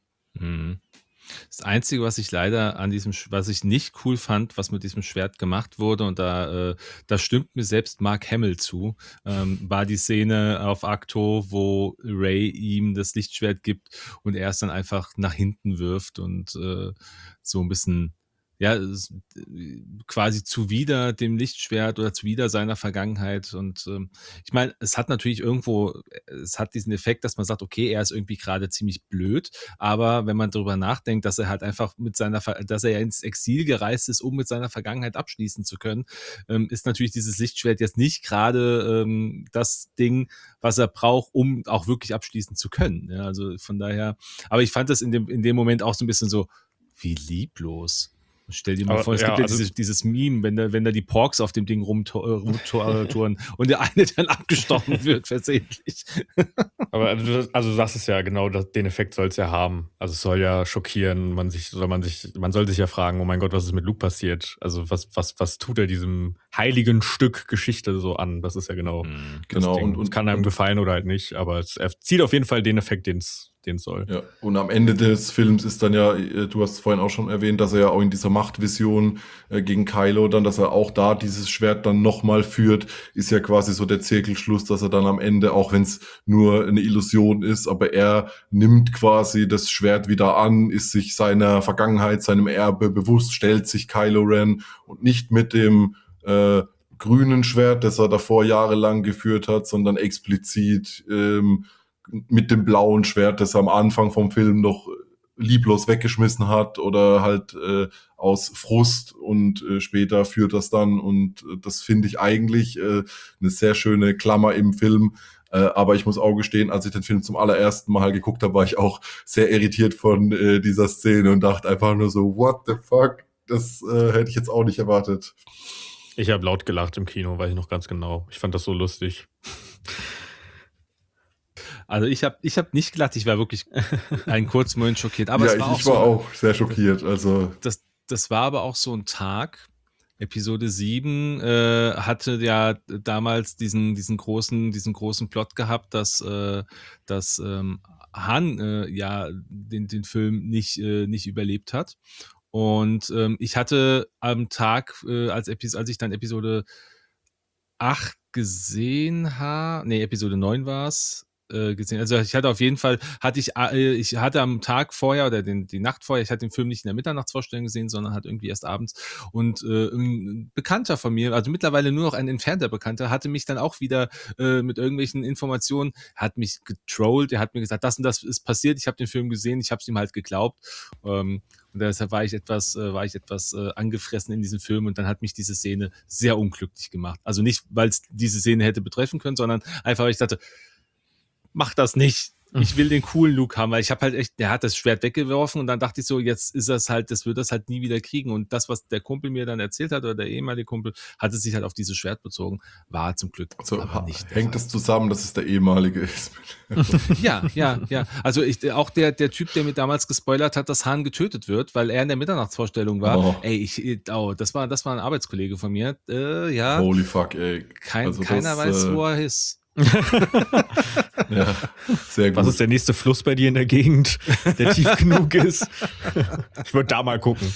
Mhm. Das Einzige, was ich leider an diesem, Sch- was ich nicht cool fand, was mit diesem Schwert gemacht wurde, und da, äh, da stimmt mir selbst Mark Hamill zu, ähm, war die Szene auf Ahch-To, wo Rey ihm das Lichtschwert gibt und er es dann einfach nach hinten wirft und äh, so ein bisschen, ja, es- äh, quasi zuwider dem Lichtschwert oder zuwider seiner Vergangenheit. Und ähm, ich meine, es hat natürlich irgendwo, es hat diesen Effekt, dass man sagt, okay, er ist irgendwie gerade ziemlich blöd, aber wenn man darüber nachdenkt, dass er halt einfach mit seiner, Ver- dass er ja ins Exil gereist ist, um mit seiner Vergangenheit abschließen zu können, ähm, ist natürlich dieses Lichtschwert jetzt nicht gerade ähm, das Ding, was er braucht, um auch wirklich abschließen zu können. Ja, also von daher, aber ich fand das in dem, in dem Moment auch so ein bisschen so, wie lieblos. Stell dir mal Aber, vor, es ja, gibt ja also- dieses, dieses Meme, wenn da, wenn da die Porks auf dem Ding rumtouren und der eine dann abgestochen wird versehentlich. Aber also, du- also du sagst es ja genau, das, den Effekt soll es ja haben. Also es soll ja schockieren, man sich, soll man sich, man soll sich ja fragen, oh mein Gott, was ist mit Luke passiert? Also was, was, was tut er diesem heiligen Stück Geschichte so an? Das ist ja genau. das Genau, Ding. und- es und- kann einem und- gefallen oder halt nicht, aber es erzielt auf jeden Fall den Effekt, den es soll. Ja, und am Ende des Films ist dann ja, äh, du hast es vorhin auch schon erwähnt, dass er ja auch in dieser Machtvision äh, gegen Kylo dann, dass er auch da dieses Schwert dann nochmal führt, ist ja quasi so der Zirkelschluss, dass er dann am Ende, auch wenn es nur eine Illusion ist, aber er nimmt quasi das Schwert wieder an, ist sich seiner Vergangenheit, seinem Erbe bewusst, stellt sich Kylo Ren und nicht mit dem äh, grünen Schwert, das er davor jahrelang geführt hat, sondern explizit ähm, mit dem blauen Schwert, das er am Anfang vom Film noch lieblos weggeschmissen hat oder halt äh, aus Frust, und äh, später führt das dann, und äh, das finde ich eigentlich äh, eine sehr schöne Klammer im Film. Äh, aber ich muss auch gestehen, als ich den Film zum allerersten Mal geguckt habe, war ich auch sehr irritiert von äh, dieser Szene und dachte einfach nur so, what the fuck? Das äh, hätte ich jetzt auch nicht erwartet. Ich habe laut gelacht im Kino, weiß ich noch ganz genau. Ich fand das so lustig. Also ich habe ich hab nicht gelacht, ich war wirklich einen kurzen Moment schockiert. Aber ja, es war ich, auch ich so, war auch sehr schockiert. Also das, das war aber auch so ein Tag. Episode sieben äh, hatte ja damals diesen, diesen großen, diesen großen Plot gehabt, dass, äh, dass ähm, Han äh, ja den, den Film nicht, äh, nicht überlebt hat. Und ähm, ich hatte am Tag, äh, als, Epis- als ich dann Episode acht gesehen habe, nee, Episode neun war es, äh, gesehen. Also ich hatte auf jeden Fall, hatte ich, äh, ich hatte am Tag vorher oder den, die Nacht vorher, ich hatte den Film nicht in der Mitternachtsvorstellung gesehen, sondern halt irgendwie erst abends. Und äh, ein Bekannter von mir, also mittlerweile nur noch ein entfernter Bekannter, hatte mich dann auch wieder äh, mit irgendwelchen Informationen, hat mich getrollt, er hat mir gesagt, das und das ist passiert, ich habe den Film gesehen, ich habe es ihm halt geglaubt. Ähm, und deshalb war ich etwas, äh, war ich etwas äh, angefressen in diesem Film und dann hat mich diese Szene sehr unglücklich gemacht. Also nicht, weil es diese Szene hätte betreffen können, sondern einfach, weil ich dachte, mach das nicht. Ich will den coolen Luke haben, weil ich habe halt echt, der hat das Schwert weggeworfen und dann dachte ich so, jetzt ist das halt, das wird das halt nie wieder kriegen. Und das, was der Kumpel mir dann erzählt hat oder der ehemalige Kumpel, hatte sich halt auf dieses Schwert bezogen, war zum Glück Also aber ha- nicht. der hängt Fall. das zusammen, dass es der ehemalige ist? Ja, ja, ja. Also ich, auch der, der Typ, der mir damals gespoilert hat, dass Han getötet wird, weil er in der Mitternachtsvorstellung war. Oh. Ey, ich, oh, das war, das war ein Arbeitskollege von mir. Äh, ja, Holy fuck, ey. kein, Also keiner das, weiß, äh, wo er ist. Ja, sehr gut. Was ist der nächste Fluss bei dir in der Gegend, der tief genug ist? Ich würde da mal gucken.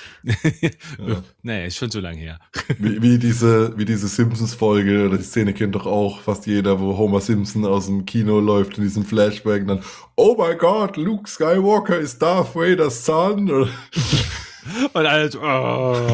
Ja. Nee, ist schon so lange her. Wie, wie diese, wie diese Simpsons-Folge, oder die Szene kennt doch auch fast jeder, wo Homer Simpson aus dem Kino läuft in diesem Flashback und dann, oh my God, Luke Skywalker is Darth Vader's son. Oder- Und alles, oh.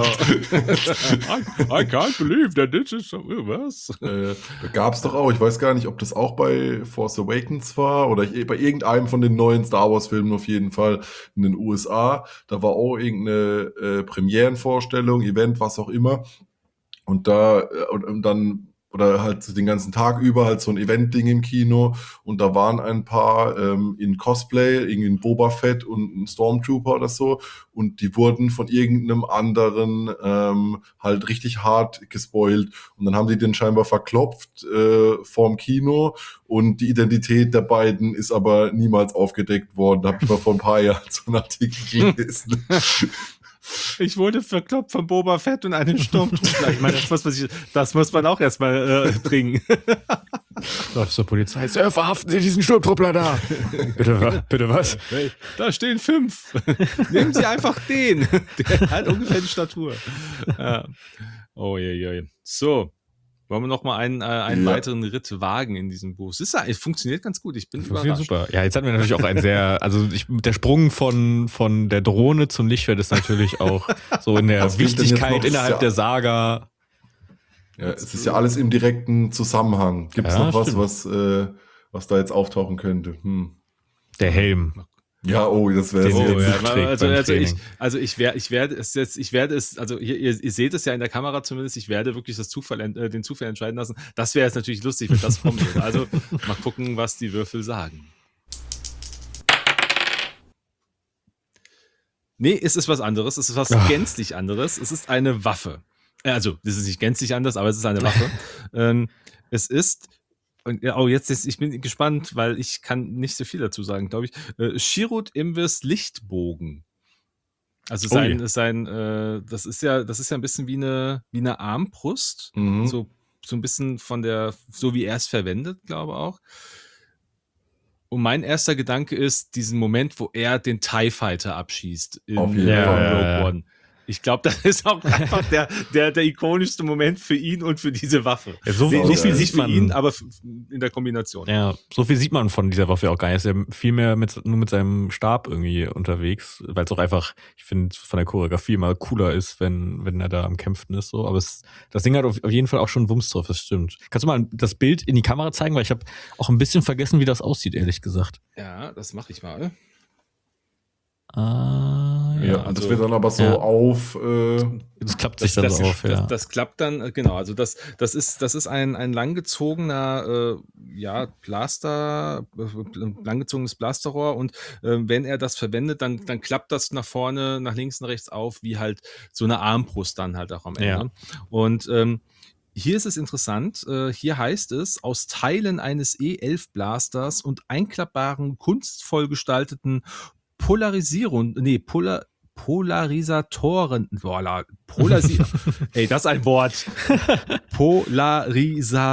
I, I can't believe that this is so, was? Äh, da gab es doch auch, ich weiß gar nicht, ob das auch bei Force Awakens war oder ich, bei irgendeinem von den neuen Star Wars-Filmen auf jeden Fall in den U S A. Da war auch irgendeine äh, Premierenvorstellung, Event, was auch immer. Und da, äh, und, und dann, oder halt so den ganzen Tag über halt so ein Event-Ding im Kino und da waren ein paar ähm, in Cosplay, irgendwie ein Boba Fett und ein Stormtrooper oder so und die wurden von irgendeinem anderen ähm, halt richtig hart gespoilt und dann haben die den scheinbar verklopft äh, vorm Kino und die Identität der beiden ist aber niemals aufgedeckt worden. Da habe ich mal vor ein paar Jahren so einen Artikel gelesen. Ich wurde verkloppt von Boba Fett und einem Sturmtruppler. Ich meine, das muss man, sich, das muss man auch erstmal äh, bringen. Läufst zur Polizei. Sir, verhaften Sie diesen Sturmtruppler da. Bitte, wa- bitte was? Hey, da stehen fünf. Nehmen Sie einfach den. Der hat ungefähr die Statur. Ja. Oh je, je. So. Wollen wir noch mal einen, äh, einen Ja. weiteren Ritt wagen in diesem Buch? Es, ist, es funktioniert ganz gut. Ich bin Funktioniert überrascht. super. Ja, jetzt hatten wir natürlich auch ein sehr, also ich, der Sprung von, von der Drohne zum Lichtschwert ist natürlich auch so in der Was fehlt denn jetzt Wichtigkeit noch? innerhalb Ja. der Saga. Ja, es ist ja alles im direkten Zusammenhang. Gibt es Ja, noch was, stimmt. was, äh, was da jetzt auftauchen könnte? Hm. Der Helm. Ja, oh, das wäre Den Oh, wir sehr jetzt ja, trägt also, beim also ich, Training. also ich werde, ich werde es jetzt, ich werde es, also hier, ihr, ihr seht es ja in der Kamera zumindest, ich werde wirklich das Zufall, ent- äh, den Zufall entscheiden lassen. Das wäre jetzt natürlich lustig, wenn das kommen würde. Also mal gucken, was die Würfel sagen. Nee, es ist was anderes. Es ist was Ach. gänzlich anderes. Es ist eine Waffe. Äh, Also, das ist nicht gänzlich anders, aber es ist eine Waffe. ähm, es ist, und ja, oh, jetzt ist, ich bin gespannt, weil ich kann nicht so viel dazu sagen, glaube ich. Äh, Chirrut Imvis Lichtbogen. Also Oh sein, je. sein, äh, das ist ja, das ist ja ein bisschen wie eine, wie eine Armbrust. Mhm. So, so ein bisschen von der, so wie er es verwendet, glaube ich auch. Und mein erster Gedanke ist diesen Moment, wo er den TIE Fighter abschießt in Auf jeden äh, Fall. Rogue Ja. One. Ich glaube, das ist auch einfach der, der, der ikonischste Moment für ihn und für diese Waffe. Ja, so, Nee, so nicht, viel nicht sieht für man. ihn, aber f- in der Kombination. Ja, so viel sieht man von dieser Waffe auch gar nicht. Er ist ja viel mehr mit, nur mit seinem Stab irgendwie unterwegs, weil es auch einfach, ich finde, von der Choreografie immer cooler ist, wenn, wenn er da am Kämpfen ist. So. Aber es, das Ding hat auf, auf jeden Fall auch schon Wumms drauf, das stimmt. Kannst du mal das Bild in die Kamera zeigen? Weil ich habe auch ein bisschen vergessen, wie das aussieht, ehrlich gesagt. Ja, das mache ich mal. Ah, Ja, ja. und das also- wird dann aber so Ja. auf. Äh, Das klappt Das, sich dann das, so auf, das, ja. das klappt dann, äh, genau, also das, das ist, das ist ein, ein langgezogener, äh, ja, Blaster, äh, langgezogenes Blasterrohr und äh, wenn er das verwendet, dann, dann klappt das nach vorne, nach links und rechts auf, wie halt so eine Armbrust dann halt auch am Ende. Ja. Und ähm, hier ist es interessant, äh, hier heißt es, aus Teilen eines E elf Blasters und einklappbaren, kunstvoll gestalteten Polarisierung, nee, Polar, Polarisatoren, Polar, Polarisi ey, das ist ein Wort.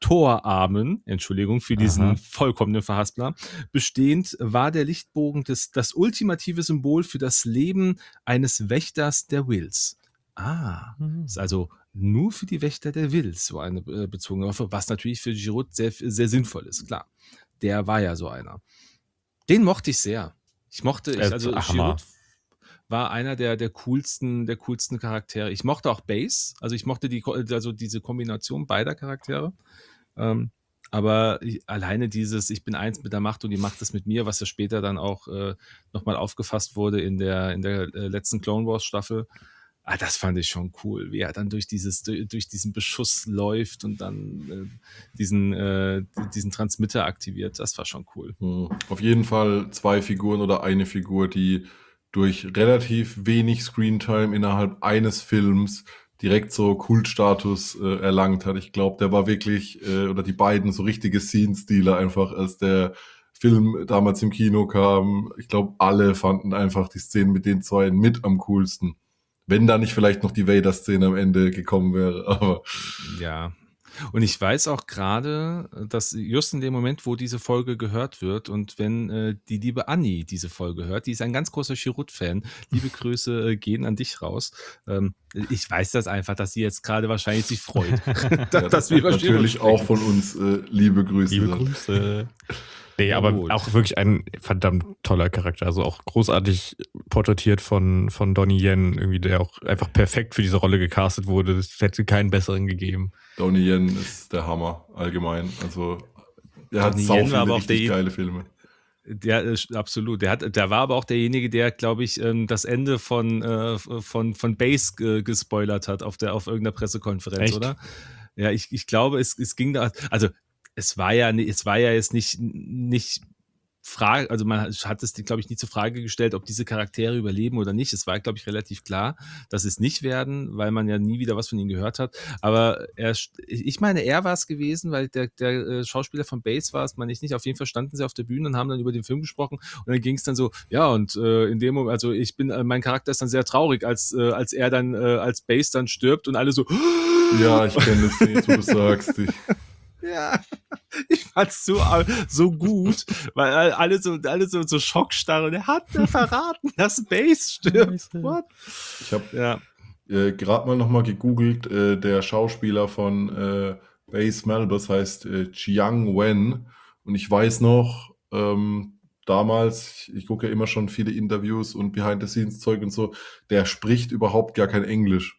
Torarmen, Entschuldigung für diesen Aha. vollkommenen Verhaspler, bestehend war der Lichtbogen das, das ultimative Symbol für das Leben eines Wächters der Wills. Ah, ist also nur für die Wächter der Wills so eine äh, bezogene Waffe, was natürlich für Giroud sehr, sehr sinnvoll ist, klar. Der war ja so einer. Den mochte ich sehr. Ich mochte, ich, Äh, also ach, Hammer. Giroud war einer der, der coolsten, der coolsten Charaktere. Ich mochte auch Base, also ich mochte die, Ko- also diese Kombination beider Charaktere. Ähm, aber ich, alleine dieses, ich bin eins mit der Macht und die Macht ist mit mir, was ja später dann auch äh, nochmal aufgefasst wurde in der, in der äh, letzten Clone Wars Staffel. Ah, das fand ich schon cool, wie er dann durch dieses, durch, durch diesen Beschuss läuft und dann äh, diesen, äh, diesen Transmitter aktiviert. Das war schon cool. Hm. Auf jeden Fall zwei Figuren oder eine Figur, die durch relativ wenig Screentime innerhalb eines Films direkt so Kultstatus äh, erlangt hat. Ich glaube, der war wirklich, äh, oder die beiden so richtige Scene-Stealer einfach, als der Film damals im Kino kam. Ich glaube, alle fanden einfach die Szenen mit den zwei mit am coolsten. Wenn da nicht vielleicht noch die Vader-Szene am Ende gekommen wäre, aber Ja. Und ich weiß auch gerade, dass just in dem Moment, wo diese Folge gehört wird und wenn äh, die liebe Anni diese Folge hört, die ist ein ganz großer Chirut-Fan, liebe Grüße äh, gehen an dich raus. Ähm, ich weiß das einfach, dass sie jetzt gerade wahrscheinlich sich freut, dass, ja, dass wir über Chirut natürlich auch sprechen. von uns äh, liebe Grüße. Liebe Grüße. Nee, aber Jawohl. auch wirklich ein verdammt toller Charakter. Also auch großartig porträtiert von, von Donnie Yen, irgendwie, der auch einfach perfekt für diese Rolle gecastet wurde. Es hätte keinen besseren gegeben. Donnie Yen ist der Hammer, allgemein. Also, er hat Donnie sau Yen viele war aber auch richtig der- geile Filme. Der ist absolut. Der hat, der war aber auch derjenige, der, glaube ich, ähm, das Ende von äh, von von Base ge- gespoilert hat auf der auf irgendeiner Pressekonferenz, Echt? oder? Ja, ich, ich glaube, es, es ging da, also es war ja, ni- es war ja jetzt nicht nicht Frage, also man hat es, glaube ich, nie zur Frage gestellt, ob diese Charaktere überleben oder nicht. Es war, glaube ich, relativ klar, dass sie es nicht werden, weil man ja nie wieder was von ihnen gehört hat. Aber er, ich meine, er war es gewesen, weil der, der äh, Schauspieler von Bates war es, meine ich nicht. Auf jeden Fall standen sie auf der Bühne und haben dann über den Film gesprochen. Und dann ging es dann so, ja, und äh, in dem Moment, also ich bin, äh, mein Charakter ist dann sehr traurig, als, äh, als er dann, äh, als Bates dann stirbt und alle so, Ja, ich kenne das nicht, wo du sagst. Ich, ja, ich fand's so, so gut, weil alle so, alle so, so schockstarre. Er hat mir verraten, dass Base stirbt. What? ich habe Ja, äh, gerade mal nochmal gegoogelt, äh, der Schauspieler von äh, Base Malbus heißt äh, Jiang Wen. Und ich weiß noch, ähm, damals, ich gucke ja immer schon viele Interviews und Behind-the-Scenes-Zeug und so, der spricht überhaupt gar kein Englisch.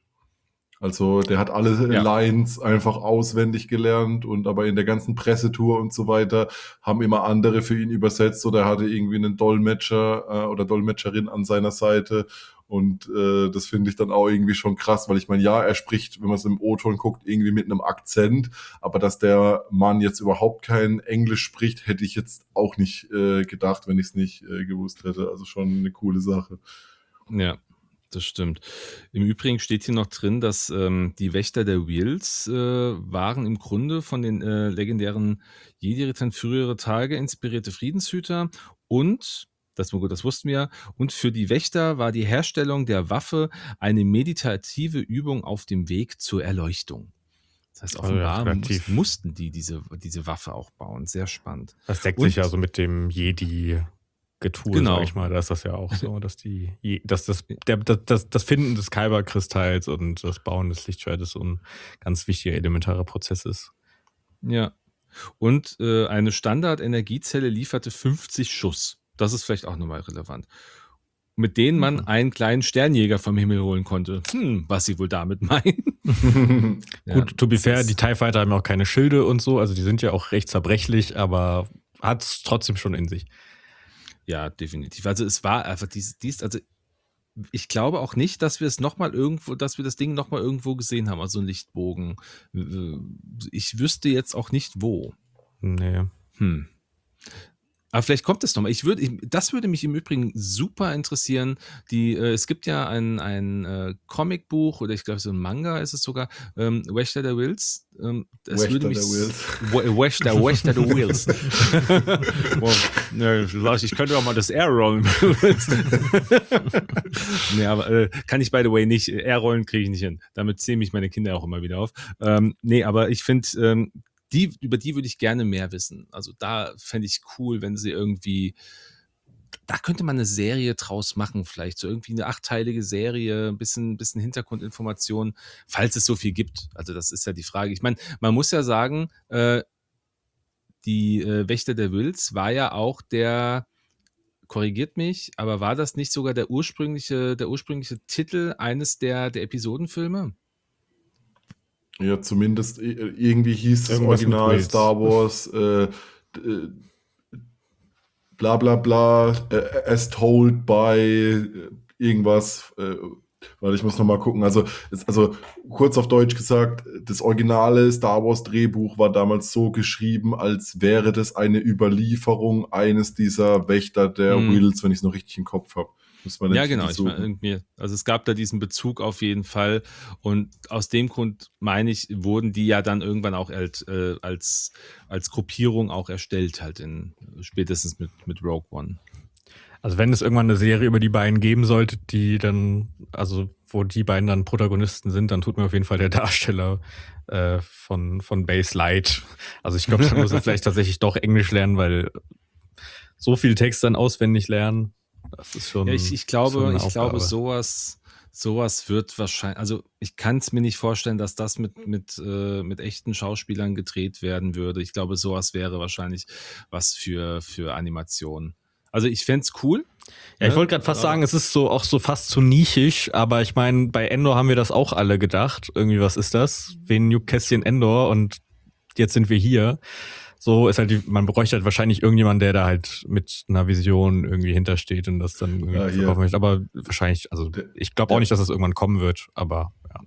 Also der hat alle Ja. Lines einfach auswendig gelernt und aber in der ganzen Pressetour und so weiter haben immer andere für ihn übersetzt oder er hatte irgendwie einen Dolmetscher äh, oder Dolmetscherin an seiner Seite und äh, das finde ich dann auch irgendwie schon krass, weil ich meine, ja, er spricht, wenn man es im O-Ton guckt, irgendwie mit einem Akzent, aber dass der Mann jetzt überhaupt kein Englisch spricht, hätte ich jetzt auch nicht äh, gedacht, wenn ich es nicht äh, gewusst hätte. Also schon eine coole Sache. ja, das stimmt. Im Übrigen steht hier noch drin, dass ähm, die Wächter der Wills äh, waren im Grunde von den äh, legendären Jedi-Rittern frühere Tage inspirierte Friedenshüter und, das, das wussten wir, und für die Wächter war die Herstellung der Waffe eine meditative Übung auf dem Weg zur Erleuchtung. Das heißt, Also ja, offenbar muss, relativ. mussten die diese, diese Waffe auch bauen. Sehr spannend. Das deckt Und- sich ja so mit dem Jedi-Getue, Genau. sag ich mal. Da ist das ja auch so, dass die, Je- dass das, der, das, das, das Finden des Kyber-Kristalls und das Bauen des Lichtschwertes so ein ganz wichtiger elementarer Prozess ist. Ja. Und äh, eine Standard-Energiezelle lieferte fünfzig Schuss. Das ist vielleicht auch nochmal relevant. Mit denen man Mhm. einen kleinen Sternjäger vom Himmel holen konnte. Hm, was sie wohl damit meinen. Ja, Gut, to be das fair, ist- die TIE Fighter haben ja auch keine Schilde und so, also die sind ja auch recht zerbrechlich, aber hat es trotzdem schon in sich. Ja, definitiv. Also es war einfach dies, dies also ich glaube auch nicht, dass wir es nochmal irgendwo, dass wir das Ding nochmal irgendwo gesehen haben, also ein Lichtbogen. Ich wüsste jetzt auch nicht wo. Nee. Hm. Aber vielleicht kommt es nochmal. Ich würde, ich, das würde mich im Übrigen super interessieren. Die, äh, es gibt ja ein, ein äh, Comicbuch oder ich glaube so ein Manga ist es sogar, ähm, Wächter der Wills. Ähm, das Wächter würde mich der s- Wä- Wächter, Wächter der Wills. Wow, ne, Lars, ich könnte auch mal das Air-Rollen. nee, aber äh, kann ich by the way nicht. Air-Rollen kriege ich nicht hin. Damit zähle mich meine Kinder auch immer wieder auf. Ähm, nee, aber ich finde, ähm, die, über die würde ich gerne mehr wissen. Also da fände ich cool, wenn sie irgendwie, da könnte man eine Serie draus machen, vielleicht so irgendwie eine achtteilige Serie, ein bisschen, bisschen Hintergrundinformationen, falls es so viel gibt. Also das ist ja die Frage. Ich meine, man muss ja sagen, äh, die äh, Wächter der Wills war ja auch der, korrigiert mich, aber war das nicht sogar der ursprüngliche, der ursprüngliche Titel eines der, der Episodenfilme? Ja, zumindest i- irgendwie hieß das Irgendwas mit Original Wills. Star Wars äh, d- äh, bla bla bla, äh, as told by äh, irgendwas. Äh, warte, ich muss noch mal gucken. Also, es, also kurz auf Deutsch gesagt, das originale Star Wars Drehbuch war damals so geschrieben, als wäre das eine Überlieferung eines dieser Wächter der Hm. Wills, wenn ich es noch richtig im Kopf habe. Muss man den Ja, Titel genau. Ich meine, suchen. irgendwie, also es gab da diesen Bezug auf jeden Fall. Und aus dem Grund, meine ich, wurden die ja dann irgendwann auch als, äh, als, als Gruppierung auch erstellt, halt in spätestens mit, mit Rogue One. Also wenn es irgendwann eine Serie über die beiden geben sollte, die dann, also wo die beiden dann Protagonisten sind, dann tut mir auf jeden Fall der Darsteller äh, von, von Base leid. Also ich glaube, da muss er vielleicht tatsächlich doch Englisch lernen, weil so viel Text dann auswendig lernen, das ist schon. Ja, ich, ich schon glaube, eine ich glaube, Aufgabe. sowas, sowas wird wahrscheinlich, also ich kann es mir nicht vorstellen, dass das mit, mit, äh, mit echten Schauspielern gedreht werden würde. Ich glaube, sowas wäre wahrscheinlich was für, für Animationen. Also ich fände es cool. Ja, ich ne? wollte gerade fast Aber- sagen, es ist so auch so fast zu nischig, aber ich meine, bei Endor haben wir das auch alle gedacht. Irgendwie, was ist das? Wen juckt Kästchen Endor? Und jetzt sind wir hier. So ist halt, die, man bräuchte halt wahrscheinlich irgendjemand, der da halt mit einer Vision irgendwie hintersteht und das dann irgendwie Ja, hier. verkaufen möchte. Aber wahrscheinlich, also Der- ich glaube auch der- nicht, dass das irgendwann kommen wird, aber ja.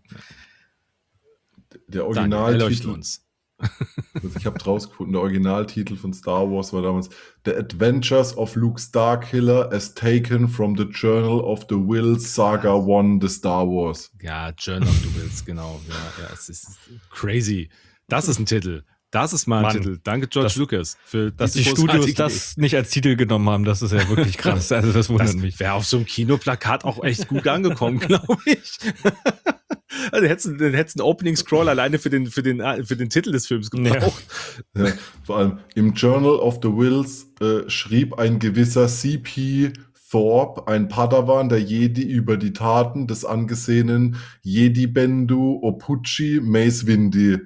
Der Daniel, erleuchte Originaltitel, uns. also ich habe rausgefunden, der Originaltitel von Star Wars war damals The Adventures of Luke Starkiller as taken from the Journal of the Wills Saga One, The Star Wars. Ja, Journal of the Wills, genau. Ja, ja, es ist crazy. Das ist ein Titel. Das ist mal ein Mann, Titel. Danke, George das- Lucas, für Dass die diese Studios großartige das nicht als Titel genommen haben, das ist ja wirklich krass. Also das wundert Das mich. wäre auf so einem Kinoplakat auch echt gut angekommen, glaube ich. Also hättest du den hättest einen Opening Scroll alleine für den, für den, für den Titel des Films gebraucht. Ja, vor allem im Journal of the Wills äh, schrieb ein gewisser C P Thorpe, ein Padawan der Jedi, über die Taten des angesehenen Jedi-Bendu Opuchi Mace Windy.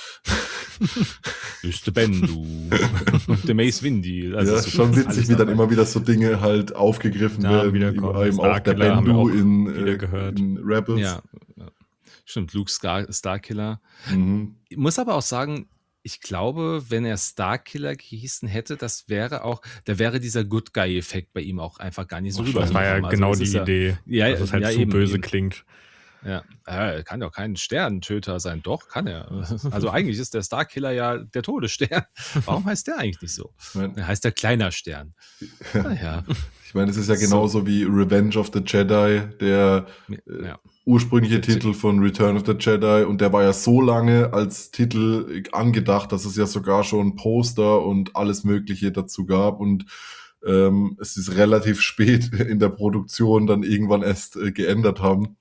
Wüste Bendu. Der Mace Windy. Also Ja, so schon alles witzig, wie dann dabei. immer wieder so Dinge halt aufgegriffen Ja, werden. wiederkommen. Eben auch der Starkiller haben wir Bendu auch in, wieder äh, gehört. in Rebels. Ja, ja. Stimmt, Luke Star, Starkiller. Mhm. Ich muss aber auch sagen, ich glaube, wenn er Starkiller gehießen hätte, das wäre auch, da wäre dieser Good Guy-Effekt bei ihm auch einfach gar nicht so rüber. Das war ja genau die Idee, Ja, dass es halt ja, zu eben, böse eben. klingt. Ja, er kann doch kein Sternentöter sein. Doch, kann er. Also eigentlich ist der Starkiller ja der Todesstern. Warum heißt der eigentlich nicht so? Ich meine, Er heißt der kleiner Stern. Naja. ich mein, es ist ja So. genauso wie Revenge of the Jedi, der äh, Ja. ursprüngliche Der Titel von Return of the Jedi, und der war ja so lange als Titel angedacht, dass es ja sogar schon Poster und alles Mögliche dazu gab, und ähm, es ist relativ spät in der Produktion dann irgendwann erst äh, geändert haben.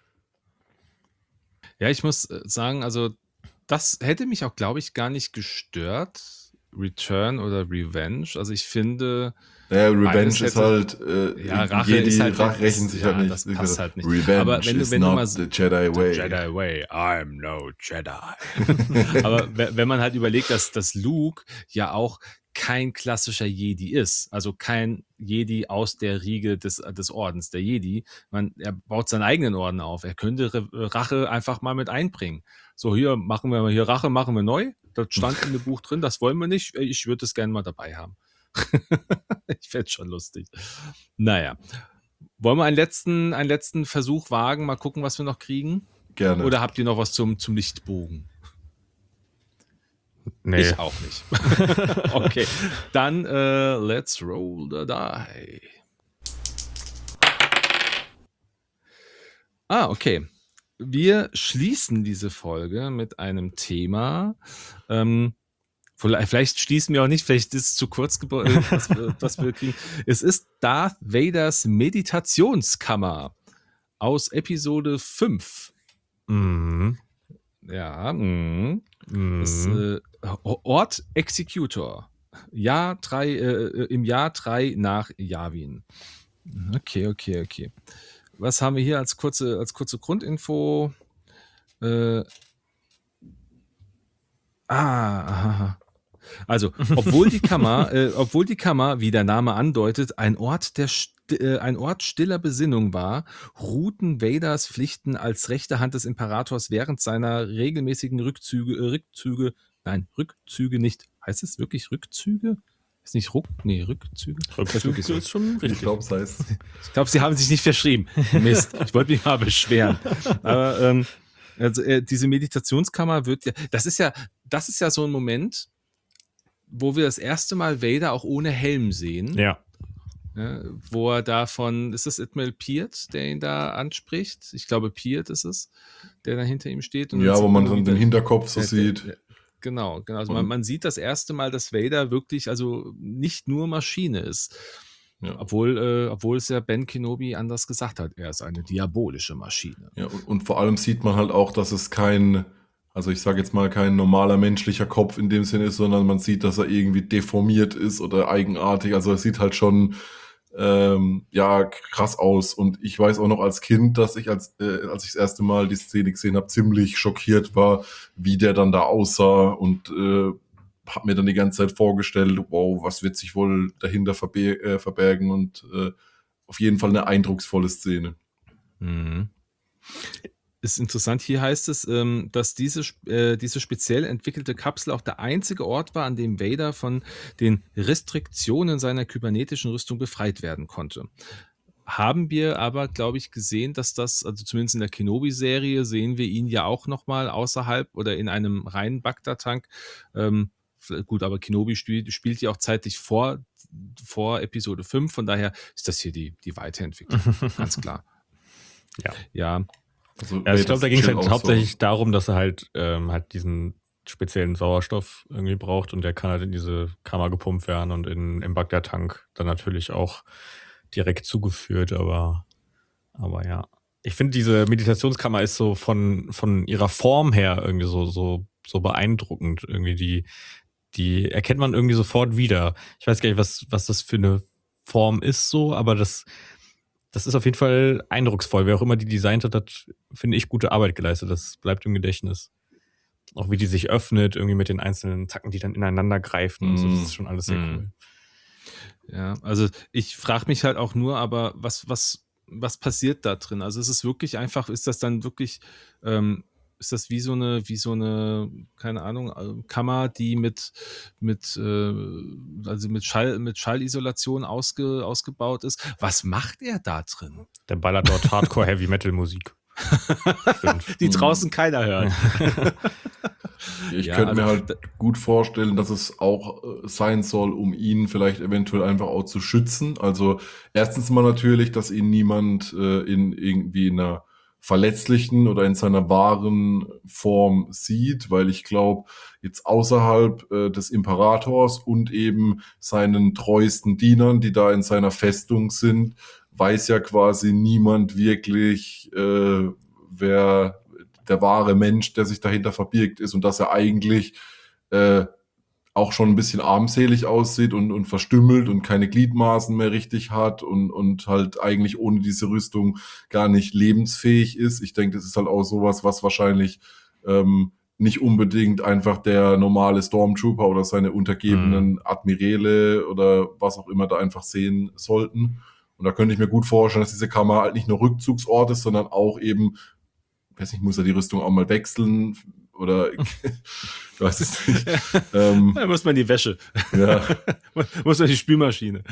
Ja, ich muss äh, sagen, also das hätte mich auch, glaube ich, gar nicht gestört. Return oder Revenge. Also ich finde, Naja, Revenge Beides ist hätte- halt, äh, ja, Rache Jedi ist halt- Rach- rächen sich ja, halt nicht. das passt halt nicht. Revenge Aber wenn du- is wenn du not mal the so- Jedi way. Jedi way, I'm no Jedi. Aber we- wenn man halt überlegt, dass, dass Luke ja auch kein klassischer Jedi ist, also kein Jedi aus der Riege des, des Ordens der Jedi. Man, er baut seinen eigenen Orden auf. Er könnte Re- Rache einfach mal mit einbringen. So, hier machen wir mal hier Rache, machen wir neu. Das stand in dem Buch drin, das wollen wir nicht. Ich würde es gerne mal dabei haben. Ich fände es schon lustig. Naja. Wollen wir einen letzten, einen letzten Versuch wagen? Mal gucken, was wir noch kriegen? Gerne. Oder habt ihr noch was zum, zum Lichtbogen? Nee. Ich auch nicht. Okay, dann äh, let's roll the die. Ah, okay. Wir schließen diese Folge mit einem Thema. Ähm, vielleicht schließen wir auch nicht, vielleicht ist es zu kurz, gebo- äh, was, wir- was wir kriegen. Es ist Darth Vaders Meditationskammer aus Episode fünf. Mhm. Ja, mhm. Das, Mhm. äh, Ort Executor. Jahr drei, äh, im Jahr drei nach Yavin. Okay, okay, okay. Was haben wir hier als kurze, als kurze Grundinfo? Äh, ah, aha. Also, obwohl die Kammer, äh, obwohl die Kammer, wie der Name andeutet, ein Ort, der st äh, ein Ort stiller Besinnung war, ruhten Vaders Pflichten als rechte Hand des Imperators während seiner regelmäßigen Rückzüge, äh, Rückzüge, nein, Rückzüge nicht. Heißt es wirklich Rückzüge? Ist nicht Ruck? Nee, Rückzüge? Das ist Rückzug wirklich so. ist schon Ich richtig. glaube, es heißt. Ich glaube, sie haben sich nicht verschrieben. Mist, ich wollte mich mal beschweren. Aber ähm, also, äh, diese Meditationskammer wird ja, das ist ja, das ist ja so ein Moment, wo wir das erste Mal Vader auch ohne Helm sehen. Ja. Ja, wo er davon, ist das Admiral Peart, der ihn da anspricht? Ich glaube, Peart ist es, der da hinter ihm steht. Und dann Ja, sieht wo man nur, dann wie den der- Hinterkopf so der- sieht. der- Genau, genau. Also man, Und- man sieht das erste Mal, dass Vader wirklich, also nicht nur Maschine ist. Ja. Obwohl, äh, obwohl es ja Ben Kenobi anders gesagt hat. Er ist eine diabolische Maschine. Ja, und, und vor allem sieht man halt auch, dass es kein, also ich sage jetzt mal, kein normaler menschlicher Kopf in dem Sinne ist, sondern man sieht, dass er irgendwie deformiert ist oder eigenartig. Also es sieht halt schon ähm, ja krass aus. Und ich weiß auch noch als Kind, dass ich, als, äh, als ich das erste Mal die Szene gesehen habe, ziemlich schockiert war, wie der dann da aussah und äh, habe mir dann die ganze Zeit vorgestellt, wow, was wird sich wohl dahinter verbe äh, verbergen und äh, auf jeden Fall eine eindrucksvolle Szene. Mhm. Ist interessant, hier heißt es, ähm, dass diese, sp- äh, diese speziell entwickelte Kapsel auch der einzige Ort war, an dem Vader von den Restriktionen seiner kybernetischen Rüstung befreit werden konnte. Haben wir aber, glaube ich, gesehen, dass das, also zumindest in der Kenobi-Serie, sehen wir ihn ja auch nochmal außerhalb oder in einem reinen Bagdad-Tank. Ähm, f- gut, aber Kenobi spielt, spielt ja auch zeitlich vor, vor Episode fünf, von daher ist das hier die, die Weiterentwicklung, ganz klar. Ja. Ja, Also, Ja, also ich glaube, da ging es chill halt auch hauptsächlich darum, dass er halt, ähm, halt diesen speziellen Sauerstoff irgendwie braucht und der kann halt in diese Kammer gepumpt werden und in, im Bagdad-Tank dann natürlich auch direkt zugeführt, aber, aber ja. Ich finde, diese Meditationskammer ist so von, von ihrer Form her irgendwie so, so, so beeindruckend. Irgendwie die, die erkennt man irgendwie sofort wieder. Ich weiß gar nicht, was, was das für eine Form ist so, aber das, das ist auf jeden Fall eindrucksvoll. Wer auch immer die designt hat, hat, finde ich, gute Arbeit geleistet. Das bleibt im Gedächtnis. Auch wie die sich öffnet, irgendwie mit den einzelnen Zacken, die dann ineinander greifen und so. Das ist schon alles sehr Mm. cool. Ja, also ich frage mich halt auch nur, aber was, was, was passiert da drin? Also ist es wirklich einfach, ist das dann wirklich, ähm, ist das wie so eine, wie so eine, keine Ahnung, äh, Kammer, die mit, mit, äh, also mit Schall, mit Schallisolation ausge, ausgebaut ist? Was macht er da drin? Der ballert dort Hardcore-Heavy-Metal-Musik. Stimmt. Die Mhm. draußen keiner hört. Ich Ja, könnte mir also halt gut vorstellen, dass es auch äh, sein soll, um ihn vielleicht eventuell einfach auch zu schützen. Also erstens mal natürlich, dass ihn niemand äh, in irgendwie in einer verletzlichen oder in seiner wahren Form sieht, weil ich glaube, jetzt außerhalb äh, des Imperators und eben seinen treuesten Dienern, die da in seiner Festung sind, weiß ja quasi niemand wirklich, äh, wer der wahre Mensch, der sich dahinter verbirgt ist und dass er eigentlich äh, auch schon ein bisschen armselig aussieht und, und verstümmelt und keine Gliedmaßen mehr richtig hat und, und halt eigentlich ohne diese Rüstung gar nicht lebensfähig ist. Ich denke, das ist halt auch sowas, was wahrscheinlich ähm, nicht unbedingt einfach der normale Stormtrooper oder seine untergebenen Admiräle oder was auch immer da einfach sehen sollten. Und da könnte ich mir gut vorstellen, dass diese Kammer halt nicht nur Rückzugsort ist, sondern auch eben, weiß nicht, muss er die Rüstung auch mal wechseln oder ich weiß es nicht. Ähm, Da muss man die Wäsche. ja, Muss man die Spülmaschine.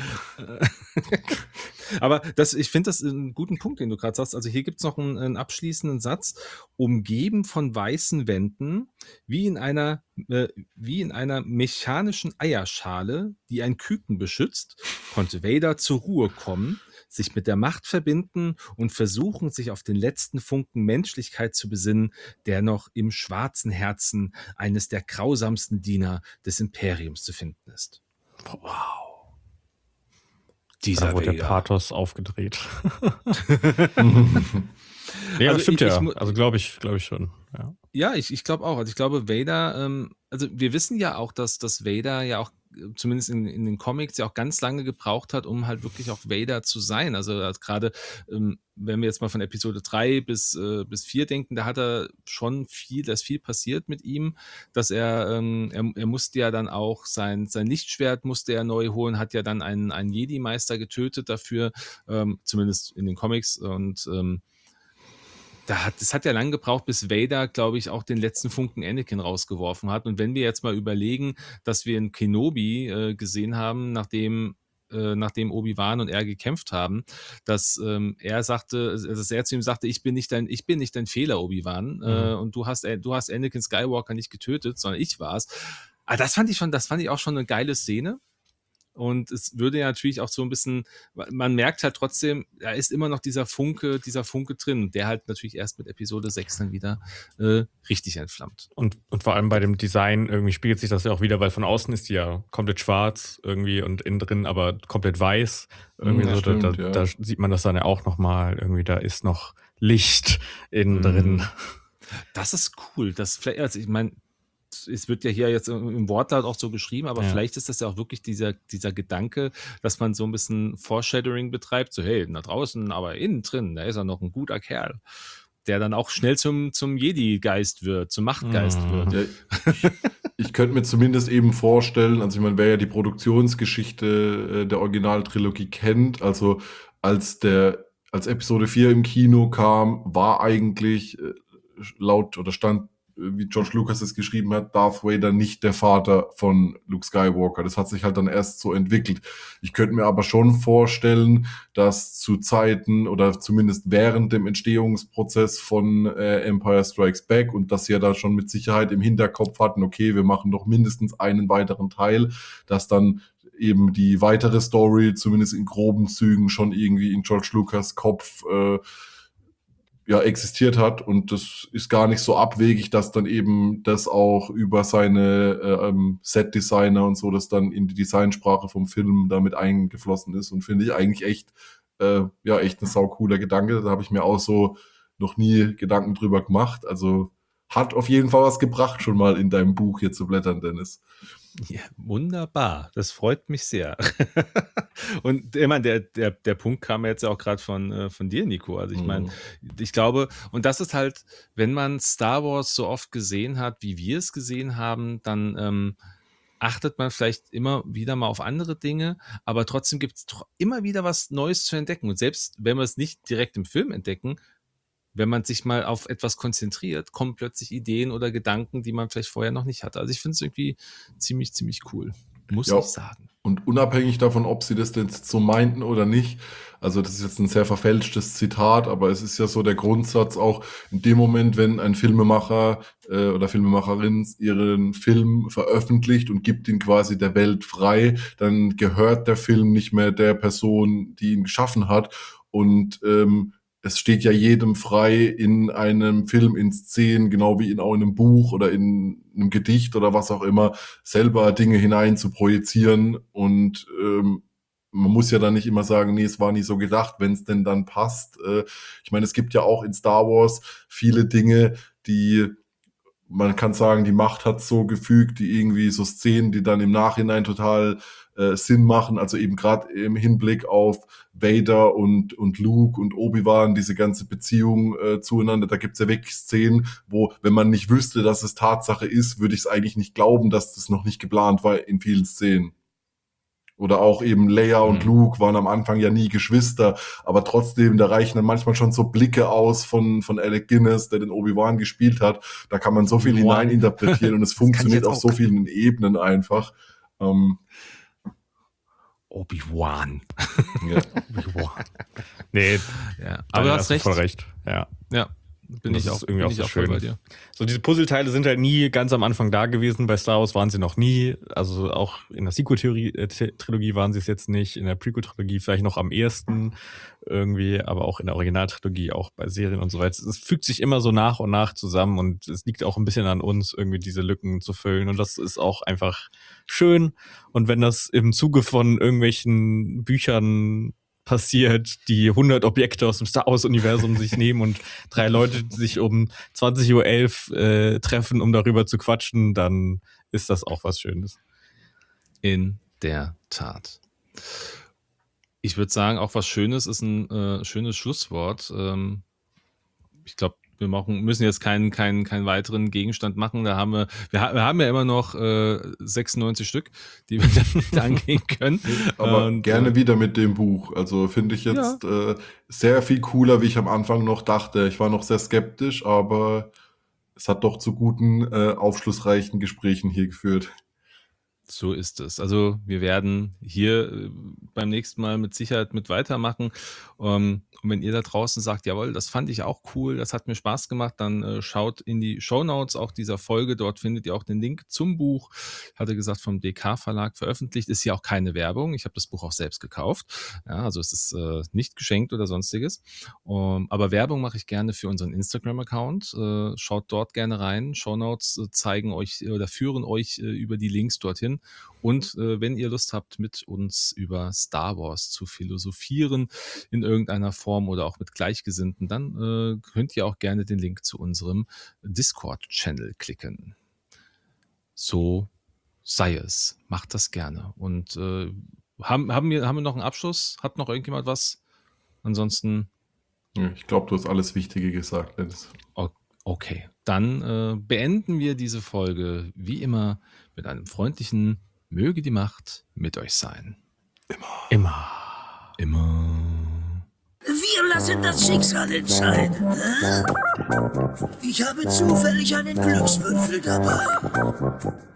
Aber das, ich finde das einen guten Punkt, den du gerade sagst. Also hier gibt es noch einen, einen abschließenden Satz. Umgeben von weißen Wänden, wie in einer, äh, wie in einer mechanischen Eierschale, die ein Küken beschützt, konnte Vader zur Ruhe kommen, sich mit der Macht verbinden und versuchen, sich auf den letzten Funken Menschlichkeit zu besinnen, der noch im schwarzen Herzen eines der grausamsten Diener des Imperiums zu finden ist. Wow. Dieser Da wurde der Vader. Pathos aufgedreht. Ja, Also das stimmt ich- ja. ich mu- also glaube ich, glaube ich schon. Ja. Ja, ich, ich glaube auch. Also ich glaube, Vader, ähm, also wir wissen ja auch, dass, dass Vader ja auch, äh, zumindest in, in den Comics, ja auch ganz lange gebraucht hat, um halt wirklich auch Vader zu sein. Also als gerade, ähm, wenn wir jetzt mal von Episode drei bis, äh, bis vier denken, da hat er schon viel, da ist viel passiert mit ihm, dass er, ähm, er, er musste ja dann auch sein, sein Lichtschwert musste er neu holen, hat ja dann einen, einen Jedi-Meister getötet dafür, ähm, zumindest in den Comics und ähm, da hat, es hat ja lange gebraucht, bis Vader, glaube ich, auch den letzten Funken Anakin rausgeworfen hat. Und wenn wir jetzt mal überlegen, dass wir in Kenobi äh, gesehen haben, nachdem, äh, nachdem Obi-Wan und er gekämpft haben, dass ähm, er sagte, dass er zu ihm sagte, ich bin nicht dein, ich bin nicht dein Fehler, Obi-Wan, äh, und du hast, äh, du hast Anakin Skywalker nicht getötet, sondern ich war's. Aber das fand ich schon, das fand ich auch schon eine geile Szene. Und es würde ja natürlich auch so ein bisschen, man merkt halt trotzdem, da ist immer noch dieser Funke, dieser Funke drin, der halt natürlich erst mit Episode sechs dann wieder äh, richtig entflammt. Und, und vor allem bei dem Design irgendwie spiegelt sich das ja auch wieder, weil von außen ist die ja komplett schwarz irgendwie und innen drin aber komplett weiß. Irgendwie Ja, so, stimmt, da, ja. da sieht man das dann ja auch nochmal. Irgendwie, da ist noch Licht innen Mhm. drin. Das ist cool. Das vielleicht, also ich meine, es wird ja hier jetzt im Wortlaut auch so geschrieben, aber Ja. vielleicht ist das ja auch wirklich dieser, dieser Gedanke, dass man so ein bisschen Foreshadowing betreibt, so hey, da draußen, aber innen drin, da ist er noch ein guter Kerl, der dann auch schnell zum, zum Jedi-Geist wird, zum Machtgeist Mhm. wird. Ja, ich, ich könnte mir zumindest eben vorstellen, also ich meine, wer ja die Produktionsgeschichte äh, der Originaltrilogie kennt, also als der als Episode vier im Kino kam, war eigentlich äh, laut oder stand, äh, wie George Lucas es geschrieben hat, Darth Vader nicht der Vater von Luke Skywalker. Das hat sich halt dann erst so entwickelt. Ich könnte mir aber schon vorstellen, dass zu Zeiten oder zumindest während dem Entstehungsprozess von äh, Empire Strikes Back und dass sie ja da schon mit Sicherheit im Hinterkopf hatten, okay, wir machen doch mindestens einen weiteren Teil, dass dann eben die weitere Story zumindest in groben Zügen schon irgendwie in George Lucas Kopf äh, ja, existiert hat und das ist gar nicht so abwegig, dass dann eben das auch über seine äh, ähm, Set-Designer und so, das dann in die Designsprache vom Film damit eingeflossen ist und finde ich eigentlich echt, äh, ja, echt ein saucooler Gedanke. Da habe ich mir auch so noch nie Gedanken drüber gemacht. Also hat auf jeden Fall was gebracht, schon mal in deinem Buch hier zu blättern, Dennis. Ja, wunderbar, das freut mich sehr. Und ich meine, der, der, der Punkt kam jetzt ja auch gerade von, äh, von dir, Nico. Also ich meine, ich glaube, und das ist halt, wenn man Star Wars so oft gesehen hat, wie wir es gesehen haben, dann ähm, achtet man vielleicht immer wieder mal auf andere Dinge, aber trotzdem gibt es immer wieder was Neues zu entdecken. Und selbst wenn wir es nicht direkt im Film entdecken, wenn man sich mal auf etwas konzentriert, kommen plötzlich Ideen oder Gedanken, die man vielleicht vorher noch nicht hatte. Also ich finde es irgendwie ziemlich, ziemlich cool, muss Ja. ich sagen. Und unabhängig davon, ob sie das denn so meinten oder nicht, also das ist jetzt ein sehr verfälschtes Zitat, aber es ist ja so der Grundsatz auch in dem Moment, wenn ein Filmemacher äh, oder Filmemacherin ihren Film veröffentlicht und gibt ihn quasi der Welt frei, dann gehört der Film nicht mehr der Person, die ihn geschaffen hat. Und ähm, es steht ja jedem frei, in einem Film, in Szenen, genau wie in auch in einem Buch oder in einem Gedicht oder was auch immer, selber Dinge hinein zu projizieren. Und ähm, man muss ja dann nicht immer sagen, nee, es war nie so gedacht, wenn es denn dann passt. Äh, ich meine, es gibt ja auch in Star Wars viele Dinge, die man kann sagen, die Macht hat so gefügt, die irgendwie so Szenen, die dann im Nachhinein total äh, Sinn machen, also eben gerade im Hinblick auf Vader und, und Luke und Obi-Wan, diese ganze Beziehung äh, zueinander, da gibt's ja wirklich Szenen, wo, wenn man nicht wüsste, dass es Tatsache ist, würde ich es eigentlich nicht glauben, dass das noch nicht geplant war in vielen Szenen. Oder auch eben Leia und Mhm. Luke waren am Anfang ja nie Geschwister, aber trotzdem, da reichen dann manchmal schon so Blicke aus von, von Alec Guinness, der den Obi-Wan gespielt hat. Da kann man so viel Obi-Wan. hineininterpretieren und es Das kann ich funktioniert jetzt auf auch. so vielen Ebenen einfach. Ähm, Obi-Wan. ja. Nee, Ja, aber du hast recht. voll recht. Ja. Ja, bin Das ich ist auch, irgendwie bin auch ich so auch voll schön. bei dir. So, diese Puzzleteile sind halt nie ganz am Anfang da gewesen. Bei Star Wars waren sie noch nie. Also auch in der Sequel-Trilogie waren sie es jetzt nicht. In der Prequel-Trilogie vielleicht noch am ehesten irgendwie, aber auch in der Originaltrilogie, auch bei Serien und so weiter. Es fügt sich immer so nach und nach zusammen und es liegt auch ein bisschen an uns, irgendwie diese Lücken zu füllen. Und das ist auch einfach schön. Und wenn das im Zuge von irgendwelchen Büchern passiert, die hundert Objekte aus dem Star Wars-Universum sich nehmen und drei Leute sich um zwanzig Uhr elf äh, treffen, um darüber zu quatschen, dann ist das auch was Schönes. In der Tat. Ich würde sagen, auch was Schönes ist ein äh, schönes Schlusswort. Ähm, ich glaube, wir machen, müssen jetzt keinen, keinen, keinen weiteren Gegenstand machen. Da haben wir, wir, ha- wir haben ja immer noch äh, sechsundneunzig Stück, die wir dann mit angehen können. Aber Und, gerne äh, wieder mit dem Buch. Also finde ich jetzt äh, sehr viel cooler, wie ich am Anfang noch dachte. Ich war noch sehr skeptisch, aber es hat doch zu guten, äh, aufschlussreichen Gesprächen hier geführt. So ist es. Also wir werden hier äh, beim nächsten Mal mit Sicherheit mit weitermachen. Ähm, und wenn ihr da draußen sagt, jawohl, das fand ich auch cool, das hat mir Spaß gemacht, dann äh, schaut in die Shownotes auch dieser Folge. Dort findet ihr auch den Link zum Buch. Ich hatte gesagt, vom D K Verlag veröffentlicht. Ist hier auch keine Werbung. Ich habe das Buch auch selbst gekauft. Ja, also es ist äh, nicht geschenkt oder sonstiges. Um, aber Werbung mache ich gerne für unseren Instagram-Account. Äh, schaut dort gerne rein. Shownotes äh, zeigen euch oder führen euch äh, über die Links dorthin. Und äh, wenn ihr Lust habt, mit uns über Star Wars zu philosophieren in irgendeiner Form oder auch mit Gleichgesinnten, dann äh, könnt ihr auch gerne den Link zu unserem Discord-Channel klicken. So sei es. Macht das gerne. Und äh, haben, haben, wir, haben wir noch einen Abschluss? Hat noch irgendjemand was? Ansonsten, Ja, ich glaube, du hast alles Wichtige gesagt, Dennis. o- okay. Dann äh, beenden wir diese Folge wie immer mit einem freundlichen Möge die Macht mit euch sein. Immer. Immer. Wir lassen das Schicksal entscheiden. Hä? Ich habe zufällig einen Glückswürfel dabei.